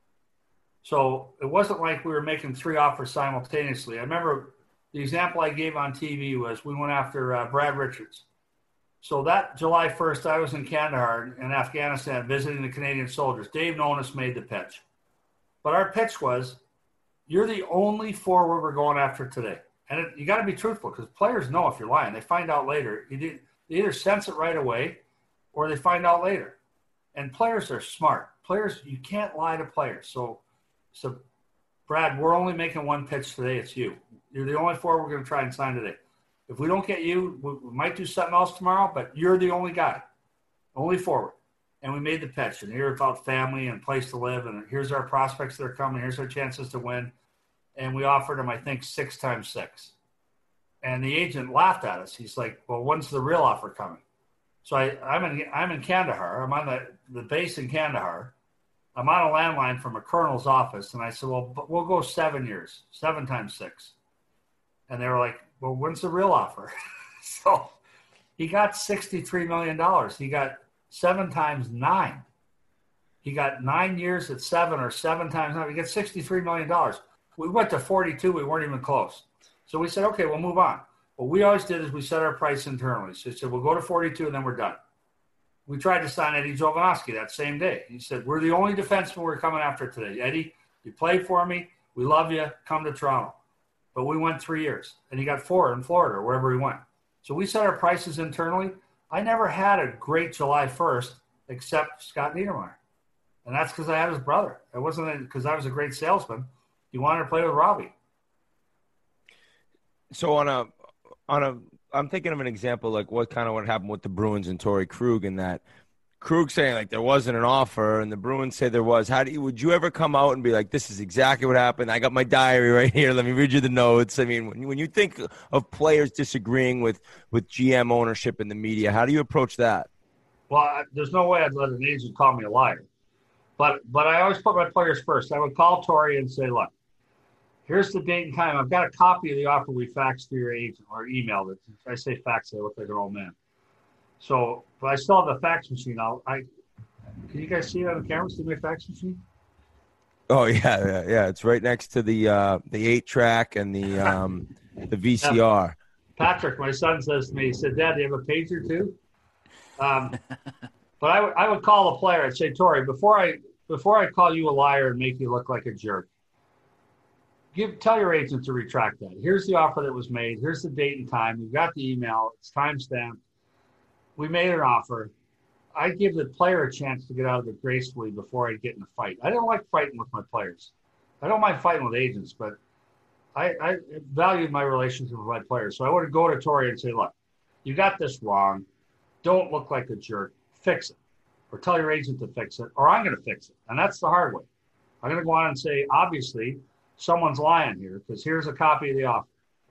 So it wasn't like we were making three offers simultaneously. I remember the example I gave on T V was we went after uh, Brad Richards. So that July first, I was in Kandahar in Afghanistan visiting the Canadian soldiers. Dave Nonis made the pitch. But our pitch was, you're the only forward we're going after today. And it, you got to be truthful because players know if you're lying. They find out later. You did, they either sense it right away or they find out later. And players are smart. Players, you can't lie to players. So, so Brad, we're only making one pitch today. It's you. You're the only forward we're going to try and sign today. If we don't get you, we, we might do something else tomorrow, but you're the only guy, only forward. And we made the pitch. And here about family and place to live. And here's our prospects that are coming. Here's our chances to win. And we offered him, I think, six times six. And the agent laughed at us. He's like, well, when's the real offer coming? So I, I'm in I'm in Kandahar. I'm on the, the base in Kandahar. I'm on a landline from a colonel's office. And I said, well, we'll go seven years, seven times six. And they were like, well, when's the real offer? So he got sixty-three million dollars. He got seven times nine. He got nine years at seven or seven times nine. He got sixty-three million dollars. We went to forty-two. We weren't even close. So we said, okay, we'll move on. What we always did is we set our price internally. So we said, we'll go to forty-two and then we're done. We tried to sign Eddie Jovanovski that same day. He said, we're the only defenseman we're coming after today. Eddie, you played for me. We love you. Come to Toronto. But we went three years. And he got four in Florida or wherever he went. So we set our prices internally. I never had a great July first except Scott Niedermayer. And that's because I had his brother. It wasn't because I was a great salesman. He wanted to play with Robbie. So on a, on a, I'm thinking of an example like what kind of what happened with the Bruins and Torrey Krug, and that Krug saying like there wasn't an offer, and the Bruins say there was. How do you, would you ever come out and be like, this is exactly what happened? I got my diary right here. Let me read you the notes. I mean, when you, when you think of players disagreeing with with G M ownership in the media, how do you approach that? Well, I, there's no way I'd let an agent call me a liar. But but I always put my players first. I would call Torrey and say, look, Here's the date and time. I've got a copy of the offer we faxed to your agent or emailed it. If I say fax, I look like an old man. So, but I still have the fax machine. I'll, I can you guys see it on the camera? See my fax machine? Oh yeah, yeah, yeah. It's right next to the uh, the eight track and the um, the V C R. Patrick, my son, says to me, he said, "Dad, do you have a pager too?" Um, but I, w- I would call a player. I'd say, "Tori, before I before I call you a liar and make you look like a jerk, give tell your agent to retract that. Here's the offer that was made. Here's the date and time. We've got the email. It's timestamped. We made an offer. I give the player a chance to get out of it gracefully before I get in a fight. I don't like fighting with my players. I don't mind fighting with agents, but I, I valued my relationship with my players. So I would go to Tori and say, look, you got this wrong. Don't look like a jerk. Fix it. Or tell your agent to fix it, or I'm going to fix it. And that's the hard way. I'm going to go on and say, obviously, someone's lying here because here's a copy of the offer.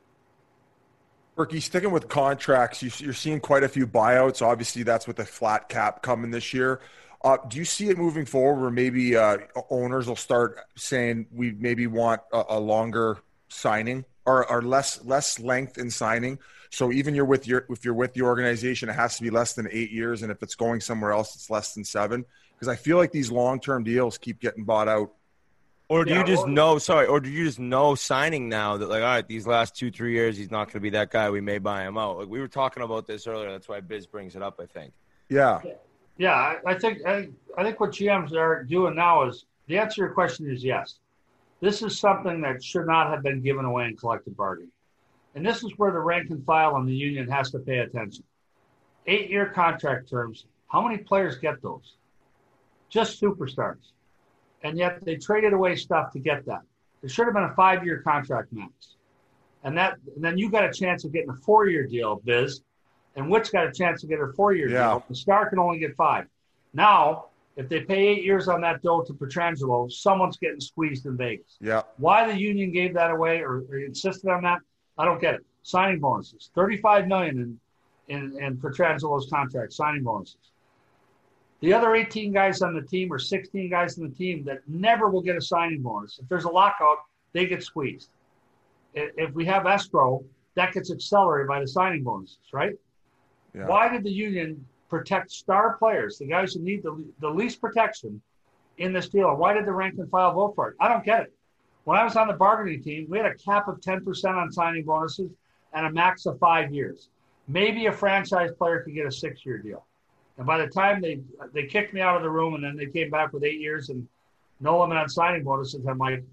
Berkey, sticking with contracts, you're seeing quite a few buyouts. Obviously, that's with the flat cap coming this year. Uh, do you see it moving forward where maybe uh, owners will start saying we maybe want a, a longer signing or, or less less length in signing? So even you're with your if you're with the organization, it has to be less than eight years, and if it's going somewhere else, it's less than seven. Because I feel like these long-term deals keep getting bought out. Or do Yeah, you just well- know, sorry, or do you just know signing now that, like, all right, these last two, three years, he's not going to be that guy. We may buy him out. Like, we were talking about this earlier. That's why Biz brings it up, I think. Yeah. Yeah, I, I think I, I think what G Ms are doing now is the answer to your question is yes. This is something that should not have been given away in collective bargaining. And this is where the rank and file on the union has to pay attention. Eight-year contract terms, how many players get those? Just superstars. And yet they traded away stuff to get that. It should have been a five-year contract max. And that, and then you got a chance of getting a four-year deal, Biz, and Witt's got a chance to get a four-year Yeah. deal. The Star can only get five. Now, if they pay eight years on that dough to Pietrangelo, someone's getting squeezed in Vegas. Yeah. Why the union gave that away or, or insisted on that, I don't get it. Signing bonuses, thirty-five million dollars in, in, in Pietrangelo's contract, signing bonuses. The other eighteen guys on the team or sixteen guys on the team that never will get a signing bonus. If there's a lockout, they get squeezed. If if we have escrow, that gets accelerated by the signing bonuses, right? Yeah. Why did the union protect star players, the guys who need the, the least protection in this deal? And why did the rank and file vote for it? I don't get it. When I was on the bargaining team, we had a cap of ten percent on signing bonuses and a max of five years. Maybe a franchise player could get a six-year deal. And by the time they they kicked me out of the room and then they came back with eight years and no limit on signing bonuses, I'm like,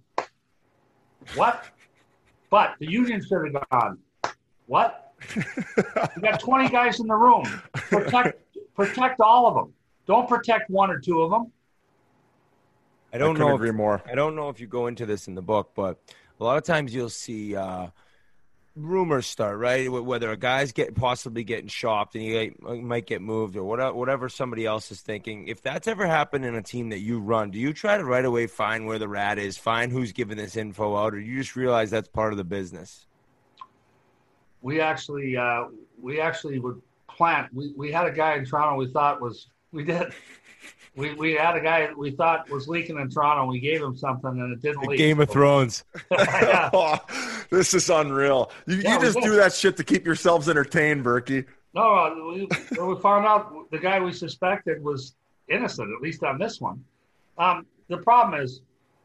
what? But the union should have gone, what? You got twenty guys in the room. Protect protect all of them. Don't protect one or two of them. I don't I couldn't know. agree if, more. I don't know if you go into this in the book, but a lot of times you'll see uh, rumors start, right? Wh- Whether a guy's get possibly getting shopped and he might get moved or whatever, whatever somebody else is thinking. If that's ever happened in a team that you run, do you try to right away find where the rat is, find who's giving this info out, or do you just realize that's part of the business? We actually uh, we actually would plant. We we had a guy in Toronto we thought was we did. We we had a guy we thought was leaking in Toronto. We gave him something and it didn't The leak. Game of Thrones. Yeah. Oh, this is unreal. You, Yeah, you we just did. do that shit to keep yourselves entertained, Berkey. No, uh, we, we found out the guy we suspected was innocent, at least on this one. Um, the problem is,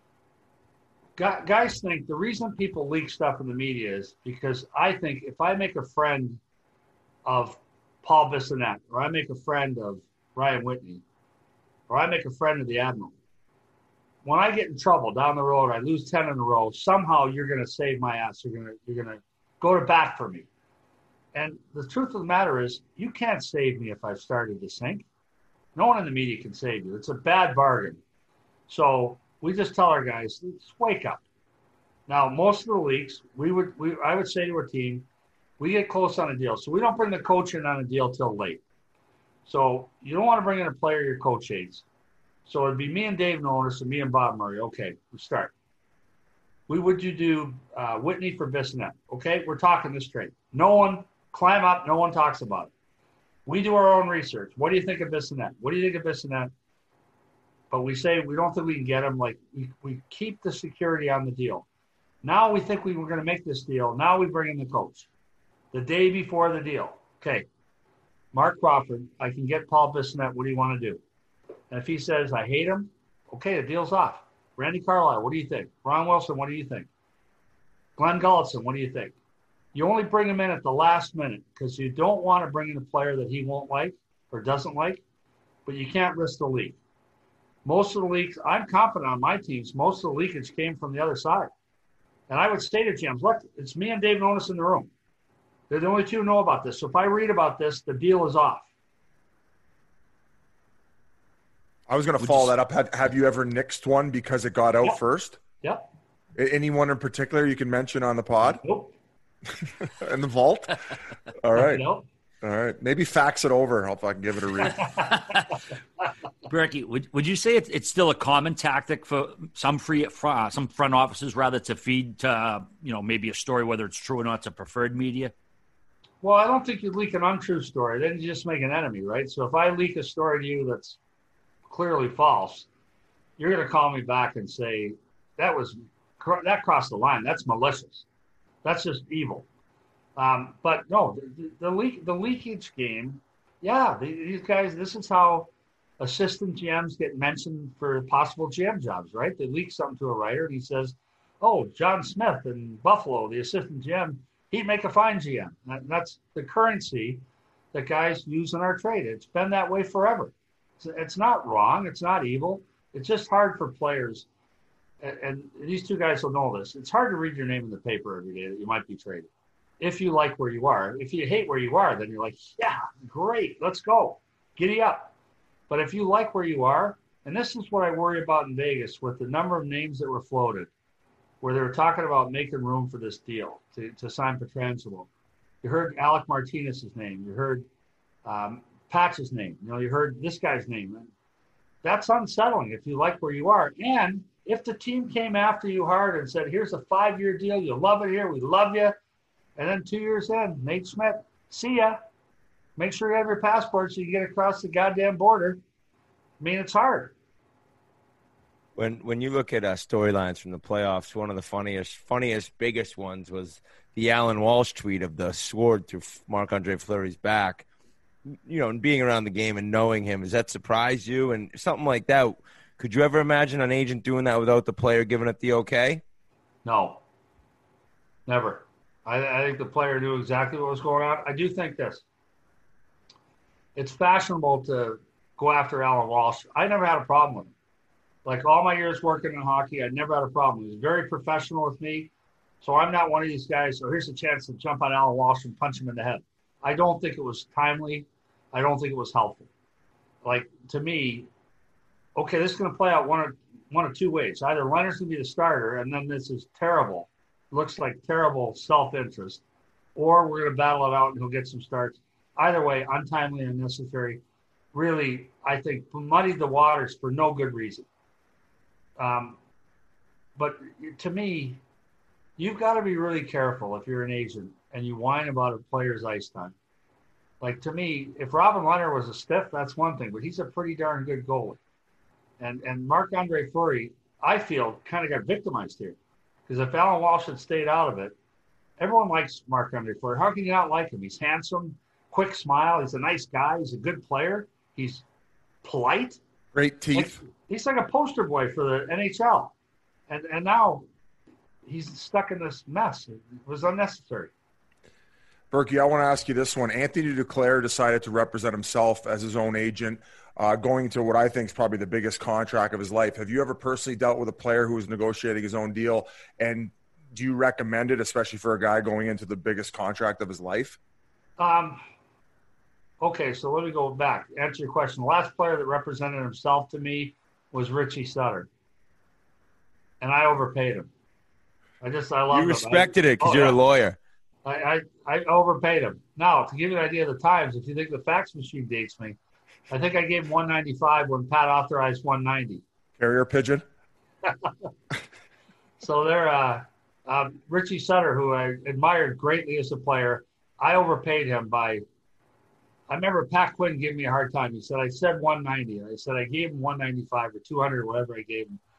gu- guys think the reason people leak stuff in the media is because I think if I make a friend of Paul Bissonnette, or I make a friend of Ryan Whitney, or I make a friend of the Admiral, when I get in trouble down the road, I lose ten in a row, somehow you're going to save my ass. You're going to you're going to go to bat for me. And the truth of the matter is, you can't save me if I've started to sink. No one in the media can save you. It's a bad bargain. So we just tell our guys, let's wake up. Now, most of the leaks, we would, we, I would say to our team, we get close on a deal. So we don't bring the coach in on a deal till late. So you don't want to bring in a player your coach hates. So it'd be me and Dave Nonis and me and Bob Murray. Okay, we start. We would you do uh, Whitney for Bissonnette. Okay, we're talking this straight. No one climb up. No one talks about it. We do our own research. What do you think of Bissonnette? What do you think of Bissonnette? But we say we don't think we can get him. Like we, we keep the security on the deal. Now we think we were going to make this deal. Now we bring in the coach. The day before the deal. Okay, Mark Crawford, I can get Paul Bissonnette. What do you want to do? And if he says, I hate him, okay, the deal's off. Randy Carlyle, what do you think? Ron Wilson, what do you think? Glenn Gulletson, what do you think? You only bring him in at the last minute because you don't want to bring in a player that he won't like or doesn't like, but you can't risk the leak. Most of the leaks, I'm confident on my teams, most of the leakage came from the other side. And I would say to James, look, it's me and Dave Nonis in the room. They're the only two who know about this. So if I read about this, the deal is off. I was going to follow that up. Have, have you ever nixed one because it got out Yep. first? Yep. Anyone in particular you can mention on the pod? Nope. In the vault? All right. Nope. All right. Maybe fax it over if I can give it a read. Berkey, would would you say it's, it's still a common tactic for some free uh, some front offices rather to feed to, uh, you know, maybe a story, whether it's true or not, to preferred media? Well, I don't think you'd leak an untrue story. Then you just make an enemy, right? So if I leak a story to you that's clearly false, you're going to call me back and say, that was that crossed the line. That's malicious. That's just evil. Um, but no, the, the leak, the leakage game. Yeah, these guys. This is how assistant G Ms get mentioned for possible G M jobs, right? They leak something to a writer, and he says, "Oh, John Smith in Buffalo, the assistant G M, he'd make a fine G M." That, that's the currency that guys use in our trade. It's been that way forever. It's, it's not wrong. It's not evil. It's just hard for players. And, and these two guys will know this. It's hard to read your name in the paper every day that you might be traded. If you like where you are. If you hate where you are, then you're like, yeah, great, let's go. Giddy up. But if you like where you are, and this is what I worry about in Vegas with the number of names that were floated, where they were talking about making room for this deal to, to sign Pietrangelo. You heard Alec Martinez's name. You heard um, Patch's name. You know, you heard this guy's name. That's unsettling if you like where you are. And if the team came after you hard and said, here's a five-year deal, you love it here, we love you, and then two years in, Nate Schmidt, see ya. Make sure you have your passport so you get across the goddamn border. I mean, it's hard. When when you look at uh, storylines from the playoffs, one of the funniest, funniest, biggest ones was the Alan Walsh tweet of the sword through Marc-Andre Fleury's back. You know, and being around the game and knowing him, does that surprise you? And something like that, could you ever imagine an agent doing that without the player giving it the okay? No, never. I, I think the player knew exactly what was going on. I do think this. It's fashionable to go after Alan Walsh. I never had a problem with him. Like all my years working in hockey, I never had a problem. He was very professional with me. So I'm not one of these guys, so here's a chance to jump on Alan Walsh and punch him in the head. I don't think it was timely. I don't think it was helpful. Like, to me, okay, this is going to play out one of, one of two ways. Either Leonard's going to be the starter, and then this is terrible. Looks like terrible self-interest. Or we're going to battle it out and he'll get some starts. Either way, untimely and unnecessary. Really, I think, muddied the waters for no good reason. Um, but to me, you've got to be really careful if you're an agent and you whine about a player's ice time. Like, to me, if Robin Leonard was a stiff, that's one thing, but he's a pretty darn good goalie. And and Marc-Andre Fleury, I feel, kind of got victimized here. Because if Alan Walsh had stayed out of it, everyone likes Marc-Andre Fleury. How can you not like him? He's handsome, quick smile. He's a nice guy. He's a good player. He's polite. Great teeth. Like, he's like a poster boy for the N H L. And and now he's stuck in this mess. It was unnecessary. Berkey, I want to ask you this one. Anthony Duclair decided to represent himself as his own agent, uh, going to what I think is probably the biggest contract of his life. Have you ever personally dealt with a player who was negotiating his own deal? And do you recommend it, especially for a guy going into the biggest contract of his life? Um. Okay, so let me go back. Answer your question. The last player that represented himself to me was Richie Sutter. And I overpaid him. I just, I love him. You respected I, it because oh, you're yeah. a lawyer. I, I, I overpaid him. Now, to give you an idea of the times, if you think the fax machine dates me, I think I gave him one ninety-five when Pat authorized one ninety. Carrier pigeon. So there, uh, uh, Richie Sutter, who I admired greatly as a player, I overpaid him by, I remember Pat Quinn giving me a hard time. He said, I said one ninety. I said, I gave him one ninety-five or two hundred or whatever I gave him.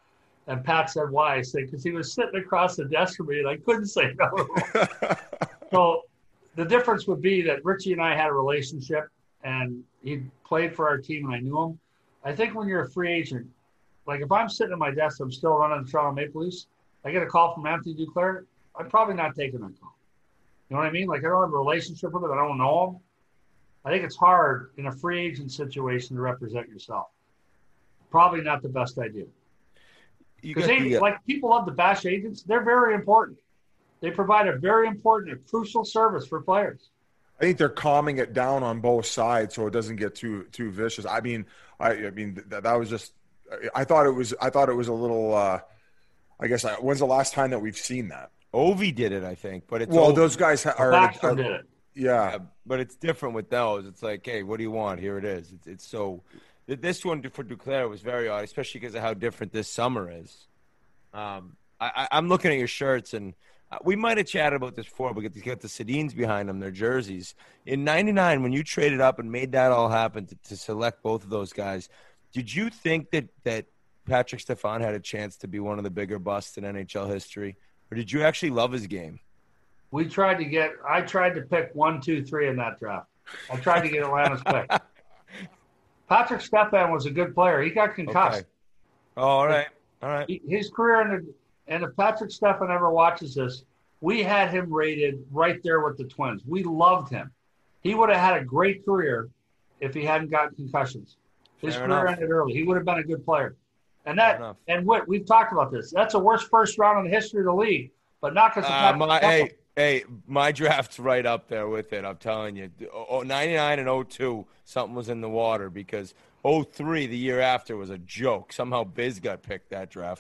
And Pat said, why? I said, because he was sitting across the desk from me and I couldn't say no. So the difference would be that Richie and I had a relationship and he played for our team and I knew him. I think when you're a free agent, like if I'm sitting at my desk, I'm still running the Toronto Maple Leafs, I get a call from Anthony Duclair, I'm probably not taking that call. You know what I mean? Like I don't have a relationship with him. I don't know him. I think it's hard in a free agent situation to represent yourself. Probably not the best idea. Because they, the, uh, like people love to bash agents. They're very important. They provide a very important, a crucial service for players. I think they're calming it down on both sides so it doesn't get too too vicious. I mean, I, I mean that, that was just. I thought it was. I thought it was a little. Uh, I guess. I, when's the last time that we've seen that? Ovi did it, I think, but it's well. Ovi. Those guys ha- are. Baxter did it. Yeah. yeah, but it's different with those. It's like, hey, what do you want? Here it is. It's, it's so. This one for Duclair was very odd, especially because of how different this summer is. Um, I, I'm looking at your shirts, and we might have chatted about this before. We get to get the Sedins behind them, their jerseys. In ninety-nine, when you traded up and made that all happen to, to select both of those guys, did you think that, that Patrick Stéphane had a chance to be one of the bigger busts in N H L history? Or did you actually love his game? We tried to get – I tried to pick one, two, three in that draft. I tried to get Atlanta's pick. Patrick Stéphane was a good player. He got concussed. Okay. Oh, all right. All right. His career, in the, and if Patrick Stéphane ever watches this, we had him rated right there with the Twins. We loved him. He would have had a great career if he hadn't gotten concussions. His Fair career enough. ended early. He would have been a good player. And that, and what we've talked about this. That's the worst first round in the history of the league, but not because of uh, Patrick my, Stéphane. Hey, hey, my draft's right up there with it. I'm telling you. Oh, ninety-nine and oh two, something was in the water because oh three, the year after, was a joke. Somehow Biz got picked that draft.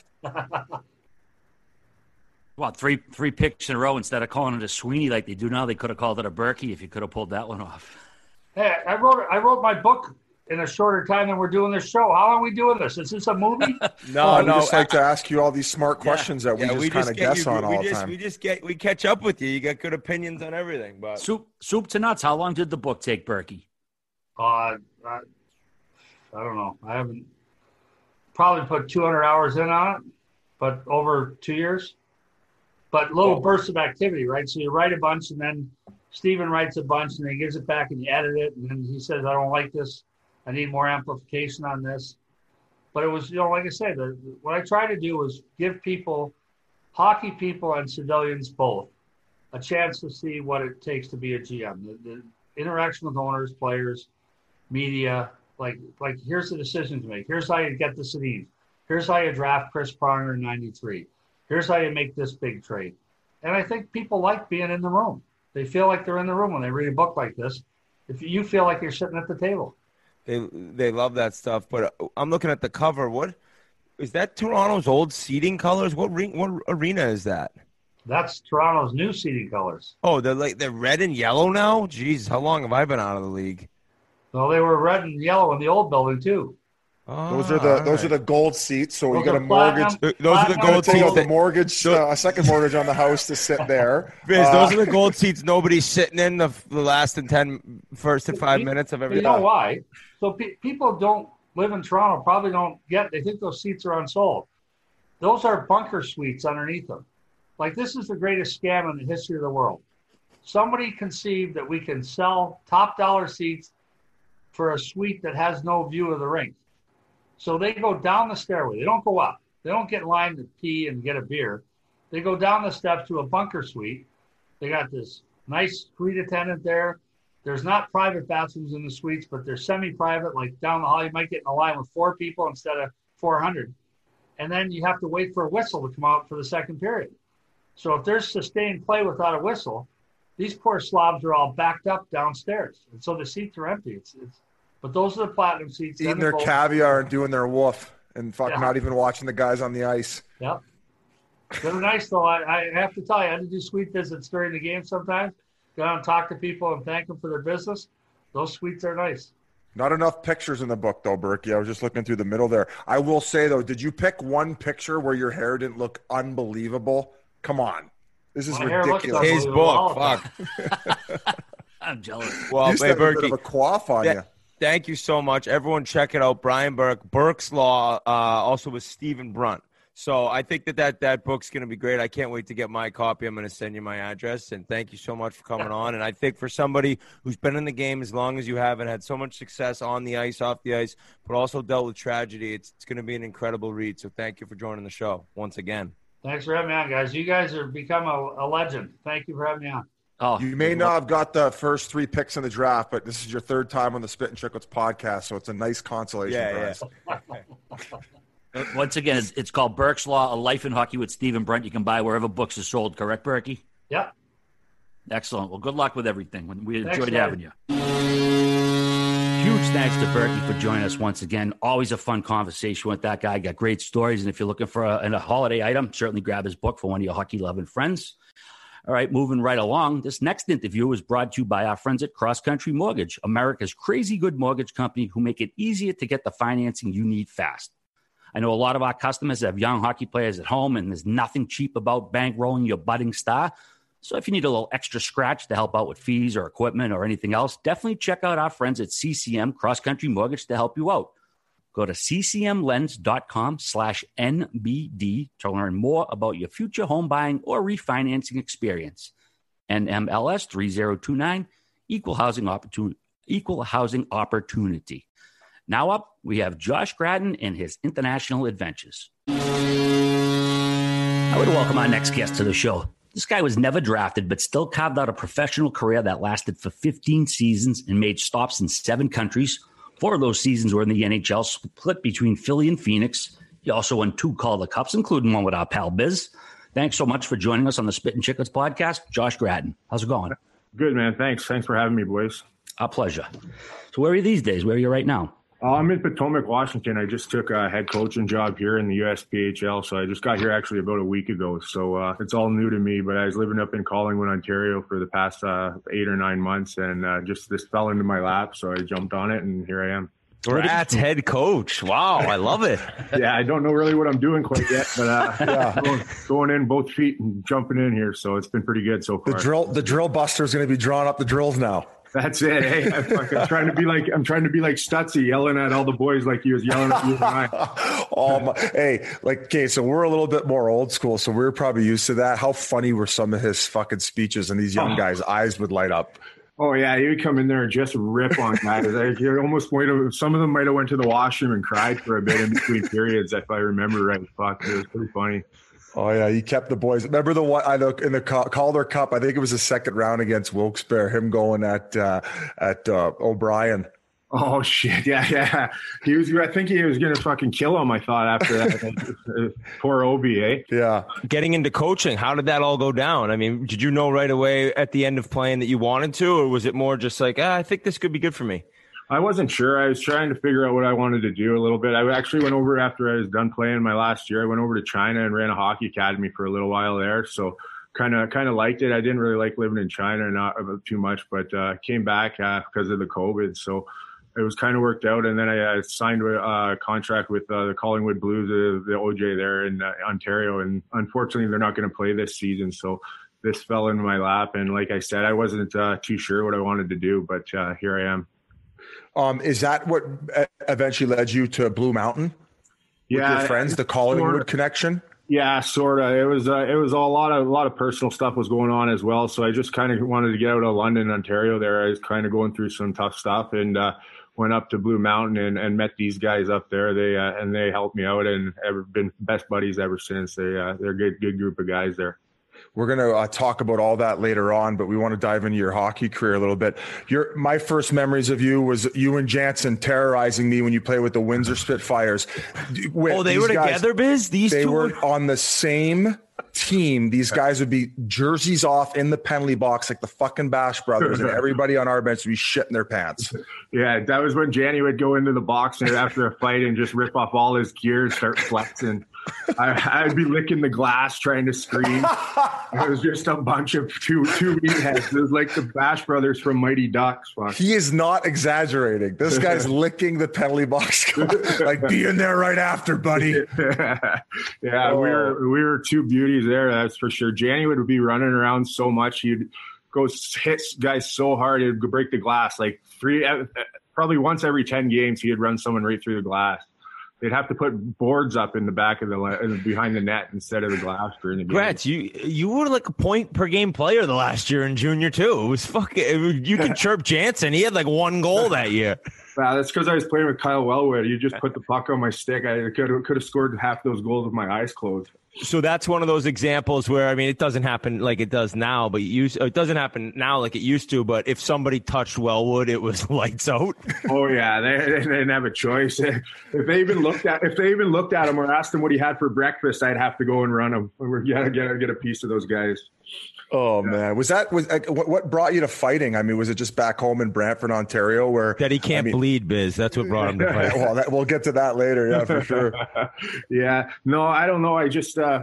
Well, three three picks in a row instead of calling it a Sweeney like they do now. They could have called it a Berkey if you could have pulled that one off. Hey, I wrote I wrote my book in a shorter time than we're doing this show. How long are we doing this? Is this a movie? no, I no. just like I, to ask you all these smart questions yeah, that we yeah, just we kind just of get guess you, on we all just, the time. We just get we catch up with you. You got good opinions on everything, but soup soup to nuts. How long did the book take, Berkey? Uh, I, I don't know. I haven't probably put two hundred hours in on it, but over two years. But little oh. bursts of activity, right? So you write a bunch, and then Steven writes a bunch, and then he gives it back, and you edit it, and then he says, I don't like this. I need more amplification on this. But it was, you know, like I said, the, what I tried to do was give people, hockey people and civilians both, a chance to see what it takes to be a G M. The, the interaction with owners, players, media, like, like here's the decision to make. Here's how you get the Sedin. Here's how you draft Chris Pronger in ninety-three. Here's how you make this big trade. And I think people like being in the room. They feel like they're in the room when they read a book like this. If you feel like you're sitting at the table. They they love that stuff. But I'm looking at the cover. What is that? Toronto's old seating colors? What ring? What arena is that? That's Toronto's new seating colors. Oh, they're like they're red and yellow now. Jeez, how long have I been out of the league? Well, they were red and yellow in the old building too. Oh, those are the those right. are the gold seats. So those you got a platinum, mortgage. Those are the gold Take seats. out the mortgage, uh, a second mortgage on the house to sit there. Biz, uh, those are the gold seats. Nobody's sitting in the, the last and ten, first and five you, minutes of every. You know why? So pe- people don't live in Toronto. Probably don't get. They think those seats are unsold. Those are bunker suites underneath them. Like this is the greatest scam in the history of the world. Somebody conceived that we can sell top dollar seats for a suite that has no view of the rink. So they go down the stairway. They don't go up. They don't get in line to pee and get a beer. They go down the steps to a bunker suite. They got this nice suite attendant there. There's not private bathrooms in the suites, but they're semi-private. Like down the hall, you might get in a line with four people instead of four hundred. And then you have to wait for a whistle to come out for the second period. So if there's sustained play without a whistle, these poor slobs are all backed up downstairs. And so the seats are empty. It's, it's But those are the platinum seats. Eating their caviar and doing their woof and fuck, yeah. not even watching the guys on the ice. Yep. They're nice, though. I, I have to tell you, I had to do suite visits during the game sometimes. Go out and talk to people and thank them for their business. Those suites are nice. Not enough pictures in the book, though, Berkey. I was just looking through the middle there. I will say, though, did you pick one picture where your hair didn't look unbelievable? Come on. This is My ridiculous. His book, fuck. I'm jealous. Well, you used to hey, have a bit Berkey, of a quaff on that- you. Thank you so much. Everyone check it out. Brian Burke, Burke's Law, uh, also with Stephen Brunt. So I think that that, that book's going to be great. I can't wait to get my copy. I'm going to send you my address. And thank you so much for coming on. And I think for somebody who's been in the game as long as you have and had so much success on the ice, off the ice, but also dealt with tragedy, it's, it's going to be an incredible read. So thank you for joining the show once again. Thanks for having me on, guys. You guys have become a, a legend. Thank you for having me on. Oh, you may not have got the first three picks in the draft, but this is your third time on the Spit and Chicklets podcast, so it's a nice consolation yeah, prize. Yeah. Once again, it's, it's called Burke's Law, A Life in Hockey with Stephen Brent. You can buy wherever books are sold. Correct, Berkey? Yep. Excellent. Well, good luck with everything. We Thanks, enjoyed man. having you. Huge thanks to Berkey for joining us once again. Always a fun conversation with that guy. Got great stories. And if you're looking for a, a holiday item, certainly grab his book for one of your hockey-loving friends. All right, moving right along. This next interview is brought to you by our friends at Cross Country Mortgage, America's crazy good mortgage company who make it easier to get the financing you need fast. I know a lot of our customers have young hockey players at home, and there's nothing cheap about bankrolling your budding star. So if you need a little extra scratch to help out with fees or equipment or anything else, definitely check out our friends at C C M Cross Country Mortgage to help you out. Go to ccmlens.com slash NBD to learn more about your future home buying or refinancing experience. N M L S three zero two nine, equal housing opportunity. Equal housing opportunity. Now up, we have Josh Gratton and his international adventures. I would welcome our next guest to the show. This guy was never drafted, but still carved out a professional career that lasted for fifteen seasons and made stops in seven countries. Four of those seasons were in the N H L, split between Philly and Phoenix. He also won two Calder Cups, including one with our pal Biz. Thanks so much for joining us on the Spit and Chicklets podcast. Josh Gratton, how's it going? Good, man. Thanks. Thanks for having me, boys. Our pleasure. So where are you these days? Where are you right now? Uh, I'm in Potomac, Washington. I just took a head coaching job here in the U S P H L, so I just got here actually about a week ago. So uh, it's all new to me, but I was living up in Collingwood, Ontario for the past uh, eight or nine months, and uh, just this fell into my lap, so I jumped on it, and here I am. Grat's head coach. Wow, I love it. Yeah, I don't know really what I'm doing quite yet, but uh, yeah, going, going in both feet and jumping in here, so it's been pretty good so far. The drill, the drill buster is going to be drawing up the drills now. That's it. Hey, I'm, I'm trying to be like I'm trying to be like Stutzy, yelling at all the boys like he was yelling at you and I. Oh my, hey, like okay, so we're a little bit more old school, so we're probably used to that. How funny were some of his fucking speeches, and these young oh. guys' eyes would light up. Oh yeah, he would come in there and just rip on guys. Like, he almost might have, some of them might have went to the washroom and cried for a bit in between periods, if I remember right. Fuck, it was pretty funny. Oh yeah, he kept the boys. Remember the one I know in the Calder Cup? I think it was the second round against Wilkes-Barre. Him going at uh, at uh, O'Brien. Oh shit! Yeah, yeah. He was. I think he was gonna fucking kill him. I thought after that. Poor Obi, eh? Yeah. Getting into coaching, how did that all go down? I mean, did you know right away at the end of playing that you wanted to, or was it more just like, ah, I think this could be good for me? I wasn't sure. I was trying to figure out what I wanted to do a little bit. I actually went over after I was done playing my last year. I went over to China and ran a hockey academy for a little while there. So kind of kind of liked it. I didn't really like living in China, not too much, but uh, came back uh, because of the COVID. So it was kind of worked out. And then I, I signed a uh, contract with uh, the Collingwood Blues, uh, the O J there in uh, Ontario. And unfortunately, they're not going to play this season. So this fell into my lap. And like I said, I wasn't uh, too sure what I wanted to do, but uh, here I am. Um, is that what eventually led you to Blue Mountain? Yeah, with your friends, the Collingwood sort of connection. Yeah, sort of. It was uh, it was a lot of a lot of personal stuff was going on as well. So I just kind of wanted to get out of London, Ontario. There, I was kind of going through some tough stuff, and uh, went up to Blue Mountain and, and met these guys up there. They uh, and they helped me out, and ever been best buddies ever since. They uh, they're a good good group of guys there. We're going to uh, talk about all that later on, but we want to dive into your hockey career a little bit. Your my first memories of you was you and Jansen terrorizing me when you played with the Windsor Spitfires. Oh, they were guys, together, Biz? These they two were were on the same team. These guys would be jerseys off in the penalty box like the fucking Bash Brothers, and everybody on our bench would be shitting their pants. Yeah, that was when Janny would go into the box after a fight and just rip off all his gear and start flexing. I, I'd be licking the glass trying to scream. It was just a bunch of two two meatheads. It was like the Bash Brothers from Mighty Ducks. Fuck. He is not exaggerating. This guy's licking the penalty box. Like, be in there right after, buddy. Yeah, oh. we were we were two beauties there, that's for sure. Janny would be running around so much. He'd go hit guys so hard, he'd break the glass. Like three, probably once every ten games, he'd run someone right through the glass. they'd have to put boards up in the back of the behind the net instead of the glass during the game. Gratz, you you were like a point per game player the last year in junior too. It was fucking. It was, you can chirp Jansen. He had like one goal that year. Wow, that's because I was playing with Kyle Wellwood. You just put the puck on my stick. I could could have scored half those goals with my eyes closed. So that's one of those examples where, I mean, it doesn't happen like it does now, but it, used, it doesn't happen now like it used to. But if somebody touched Wellwood, it was lights out. Oh yeah, they, they didn't have a choice. If they even looked at if they even looked at him or asked him what he had for breakfast, I'd have to go and run him. We're gotta get get a piece of those guys. Oh yeah. Man, was that was like, what, what brought you to fighting? I mean, was it just back home in Brantford, Ontario, where that he can't I mean, bleed, Biz? That's what brought him to fight. Well, that, we'll get to that later. Yeah, for sure. Yeah, no, I don't know. I just uh,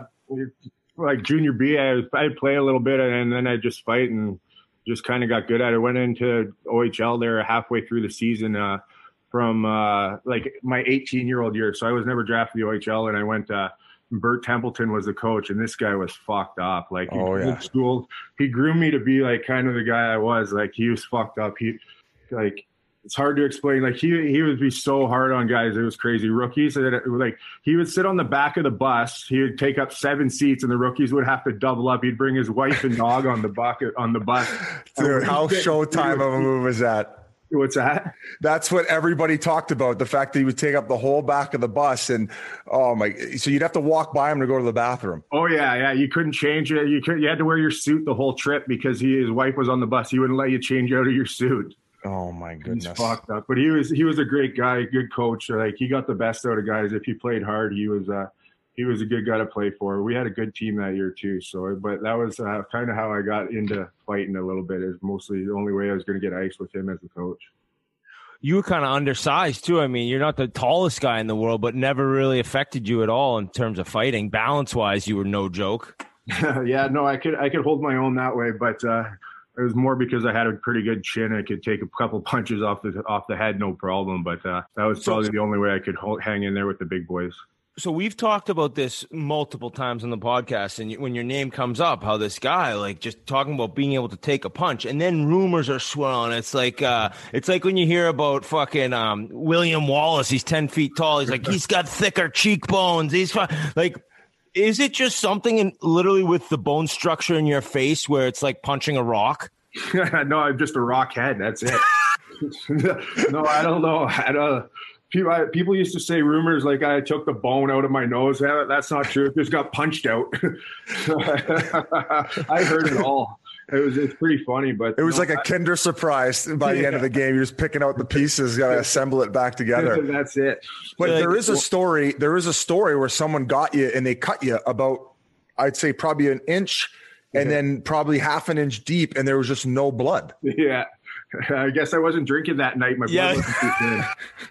like junior B, I I'd play a little bit and then I just fight and just kind of got good at it. Went into O H L there halfway through the season uh, from uh, like my eighteen year old year. So I was never drafted the O H L, and I went. Uh, Bert Templeton was the coach, and this guy was fucked up. Like, he, oh, yeah. school, he groomed me to be like kind of the guy I was. Like, he was fucked up. He, like, it's hard to explain. Like, he he would be so hard on guys. It was crazy. Rookies, like, he would sit on the back of the bus. He would take up seven seats, and the rookies would have to double up. He'd bring his wife and dog on the bucket on the bus. Dude, how Showtime of a move is that? What's that? That's what everybody talked about. The fact that he would take up the whole back of the bus, and oh my! So you'd have to walk by him to go to the bathroom. Oh yeah, yeah. You couldn't change it. You could. You had to wear your suit the whole trip because he, his wife was on the bus. He wouldn't let you change out of your suit. Oh my goodness! He's fucked up. But he was he was a great guy, good coach. Like, he got the best out of guys. If he played hard, he was uh he was a good guy to play for. We had a good team that year too. So, but that was uh, kind of how I got into fighting a little bit. Is mostly the only way I was going to get ice with him as a coach. You were kind of undersized too. I mean, you're not the tallest guy in the world, but never really affected you at all in terms of fighting. Balance wise, you were no joke. Yeah, no, I could I could hold my own that way, but uh, it was more because I had a pretty good chin. I could take a couple punches off the off the head, no problem. But uh, that was probably the only way I could hold, hang in there with the big boys. So we've talked about this multiple times on the podcast, and when your name comes up, how this guy, like, just talking about being able to take a punch, and then rumors are swirling. It's like, uh, it's like when you hear about fucking um, William Wallace. He's ten feet tall. He's like, he's got thicker cheekbones. He's fu-. like, is it just something in literally with the bone structure in your face where it's like punching a rock? No, I'm just a rock head. That's it. No, I don't know. I don't. People, I, people used to say rumors like I took the bone out of my nose. That, that's not true. It just got punched out. I heard it all. It was it's pretty funny, but it was no, like a Kinder surprise by the yeah. end of the game. You're just picking out the pieces, got to assemble it back together. That's it. But like, there is a story. There is a story where someone got you and they cut you about, I'd say probably an inch, and yeah. then probably half an inch deep, and there was just no blood. Yeah. I guess I wasn't drinking that night. My blood yeah. wasn't too thin.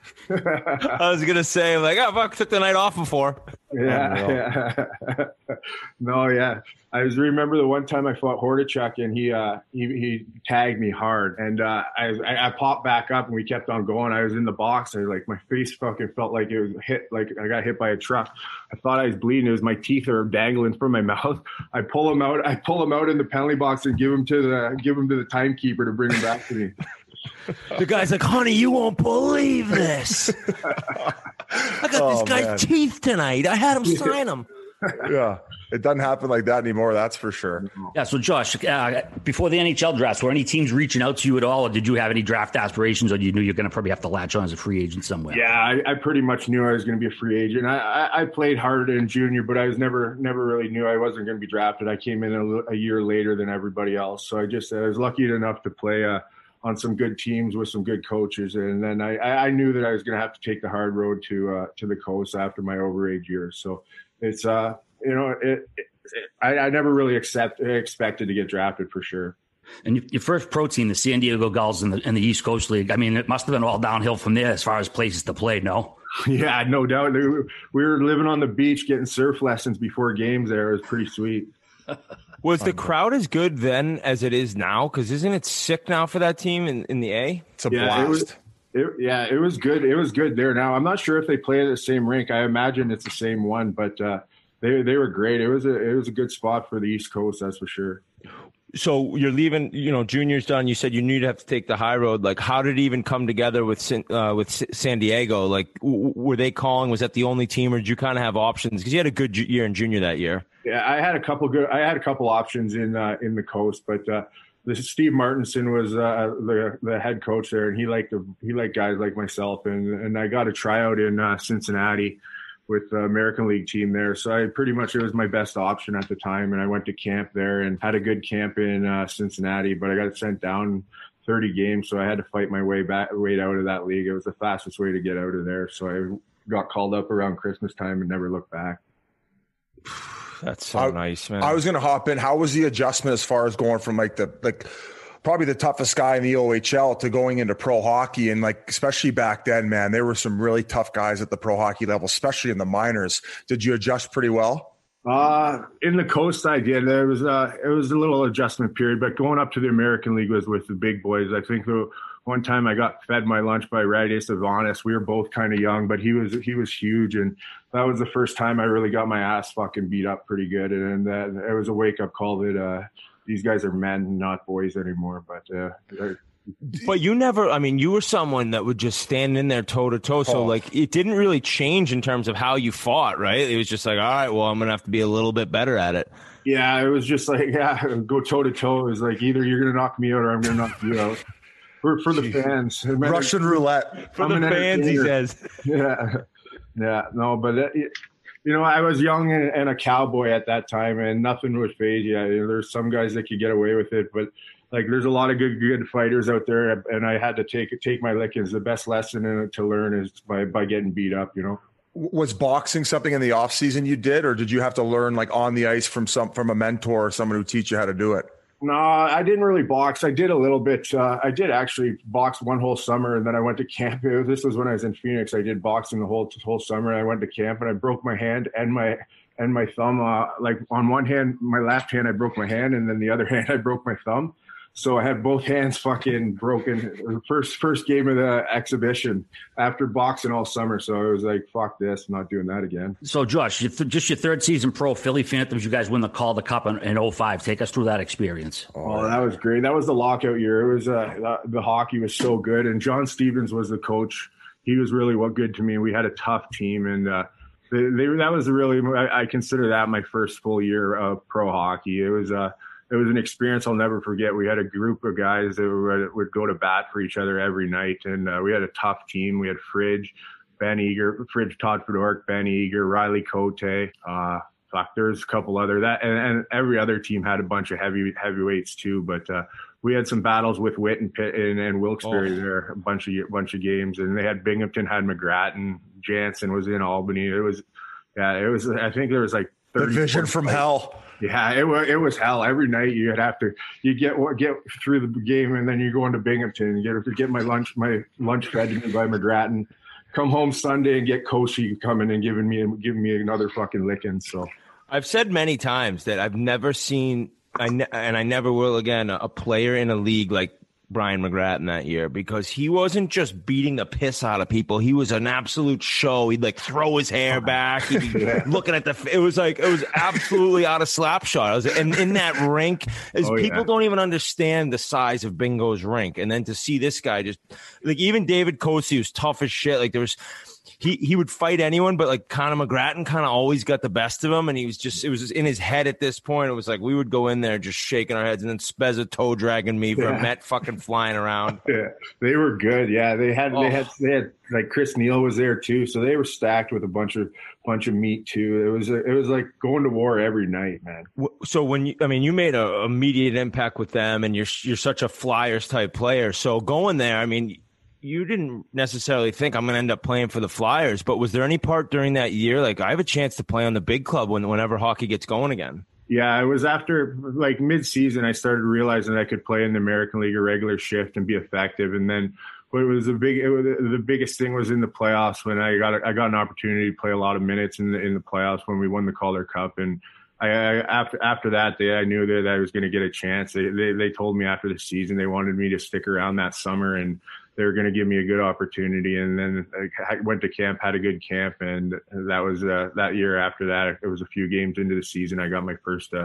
I was gonna say, like, oh, fuck, took the night off before. Yeah, yeah. No, yeah. I was remember the one time I fought Hordachuk, and he uh, he he tagged me hard, and uh, I, I I popped back up, and we kept on going. I was in the box, and like my face fucking felt like it was hit, like I got hit by a truck. I thought I was bleeding. It was my teeth are dangling from my mouth. I pull him out. I pull him out in the penalty box and give him to the give him to the timekeeper to bring him back to me. The guy's like, honey, you won't believe this. I got oh, this guy's man. teeth tonight. I had him sign them. Yeah, it doesn't happen like that anymore. That's for sure. Yeah. So, Josh, uh, before the N H L drafts, were any teams reaching out to you at all, or did you have any draft aspirations, or you knew you're going to probably have to latch on as a free agent somewhere? Yeah, I, I pretty much knew I was going to be a free agent. I, I, I played hard in junior, but I was never never really knew I wasn't going to be drafted. I came in a, a year later than everybody else, so I just I was lucky enough to play uh, on some good teams with some good coaches, and then I, I knew that I was going to have to take the hard road to uh, to the coast after my overage years. So it's uh you know it, it, it I, I never really accept expected to get drafted for sure. And your first pro team, the San Diego Gulls in the in the East Coast League, I mean, it must have been all downhill from there as far as places to play. No. Yeah, no doubt. We were living on the beach getting surf lessons before games. There, it was pretty sweet. Was the crowd as good then as it is now? Because isn't it sick now for that team in, in the A? It's a yeah, blast. It was, it, yeah, it was good. It was good there now. I'm not sure if they play at the same rink. I imagine it's the same one, but uh, they they were great. It was a it was a good spot for the East Coast, that's for sure. so you're leaving, you know, junior's done. You said you knew to have to take the high road. Like, how did it even come together with uh, with San Diego? Like, w- were they calling? Was that the only team, or did you kind of have options? Because you had a good ju- year in junior that year. Yeah, I had a couple good. I had a couple options in uh, in the coast, but uh, this is Steve Martinson was uh, the the head coach there, and he liked the, he liked guys like myself, and and I got a tryout in uh, Cincinnati with the American League team there. So I pretty much, it was my best option at the time. And I went to camp there and had a good camp in uh, Cincinnati, but I got sent down thirty games. So I had to fight my way back, way out of that league. It was the fastest way to get out of there. So I got called up around Christmas time and never looked back. That's so I, nice, man. I was going to hop in. How was the adjustment as far as going from like the, like, probably the toughest guy in the O H L to going into pro hockey? And like, especially back then, man, there were some really tough guys at the pro hockey level, especially in the minors. Did you adjust pretty well? Uh, in the coast, I did. There was uh it was a little adjustment period, but going up to the American League was with the big boys. I think the one time I got fed my lunch by Radius Avanis. We were both kind of young, but he was he was huge, and that was the first time I really got my ass fucking beat up pretty good. And, and uh, it was a wake up call that uh, these guys are men, not boys anymore. But uh, but you never, I mean, you were someone that would just stand in there toe to toe. So oh. like, it didn't really change in terms of how you fought, right? It was just like, all right, well, I'm going to have to be a little bit better at it. Yeah, it was just like, yeah, go toe to toe. It was like, either you're going to knock me out or I'm going to knock you out. For, for the fans. Russian roulette. For I'm the fans, he says. Yeah. Yeah. No, but, it, you know, I was young and, and a cowboy at that time, and nothing would phase you. You know, there's some guys that could get away with it, but, like, there's a lot of good good fighters out there, and I had to take take my lickings. The best lesson in it to learn is by, by getting beat up, you know. Was boxing something in the off season you did, or did you have to learn like on the ice from some from a mentor or someone who teach you how to do it? No, I didn't really box. I did a little bit. Uh, I did actually box one whole summer, and then I went to camp. This was when I was in Phoenix. I did boxing the whole whole summer. I went to camp, and I broke my hand and my and my thumb. Uh, like on one hand, my left hand, I broke my hand, and then the other hand, I broke my thumb. So I had both hands fucking broken. First first game of the exhibition after boxing all summer. So I was like, fuck this, I'm not doing that again. So Josh, you th- just your third season pro, Philly Phantoms, you guys win the Calder Cup in, in oh five. Take us through that experience. Oh, that was great. That was the lockout year. It was uh, the, the hockey was so good. And John Stevens was the coach. He was really what good to me. We had a tough team. And uh, they, they, that was really, I, I consider that my first full year of pro hockey. It was uh, It was an experience I'll never forget. We had a group of guys that would, would go to bat for each other every night, and uh, we had a tough team. We had Fridge, Ben Eager, Fridge Todd Fedork, Ben Eager, Riley Cote. Uh, fuck, there's a couple other that, and, and every other team had a bunch of heavy heavyweights too. But uh, we had some battles with Witt and Pitt and, and Wilkes-Barre oh. there, a bunch of bunch of games, and they had Binghamton had McGrattan, Jansen was in Albany. It was, yeah, it was. I think there was like thirty division from hell. Yeah, it was it was hell. Every night you'd have to you get get through the game, and then you go into Binghamton and get get my lunch my lunch fed to me by McGrattan. Come home Sunday and get Koshi coming and giving me giving me another fucking licking. So I've said many times that I've never seen, I ne- and I never will again, a, a player in a league like Brian McGrattan that year, because he wasn't just beating the piss out of people. He was an absolute show. He'd like throw his hair back. He'd be looking at the, it was like, it was absolutely out of Slapshot. I was, and in that rink, as oh, people yeah. don't even understand the size of Bingo's rink. And then to see this guy just like, even David Cosi was tough as shit. Like there was, He he would fight anyone, but like Conor McGrattan kind of always got the best of him, and he was just it was just in his head at this point. It was like we would go in there just shaking our heads, and then Spezza toe dragging me for yeah. a Met fucking flying around. Yeah, they were good. Yeah, they had oh. they had they had like Chris Neal was there too, so they were stacked with a bunch of bunch of meat too. It was it was like going to war every night, man. So when you, I mean, you made a immediate impact with them, and you're you're such a Flyers type player. So going there, I mean. You didn't necessarily think I'm going to end up playing for the Flyers, but was there any part during that year, like I have a chance to play on the big club when, whenever hockey gets going again? Yeah, it was after like mid-season I started realizing I could play in the American League a regular shift and be effective. And then what was a big, it was, the biggest thing was in the playoffs when I got I got an opportunity to play a lot of minutes in the in the playoffs when we won the Calder Cup. And I, I after after that day, I knew that I was going to get a chance. They, they they told me after the season they wanted me to stick around that summer, and they were going to give me a good opportunity. And then I went to camp, had a good camp. And that was uh, that year after that, it was a few games into the season. I got my first uh,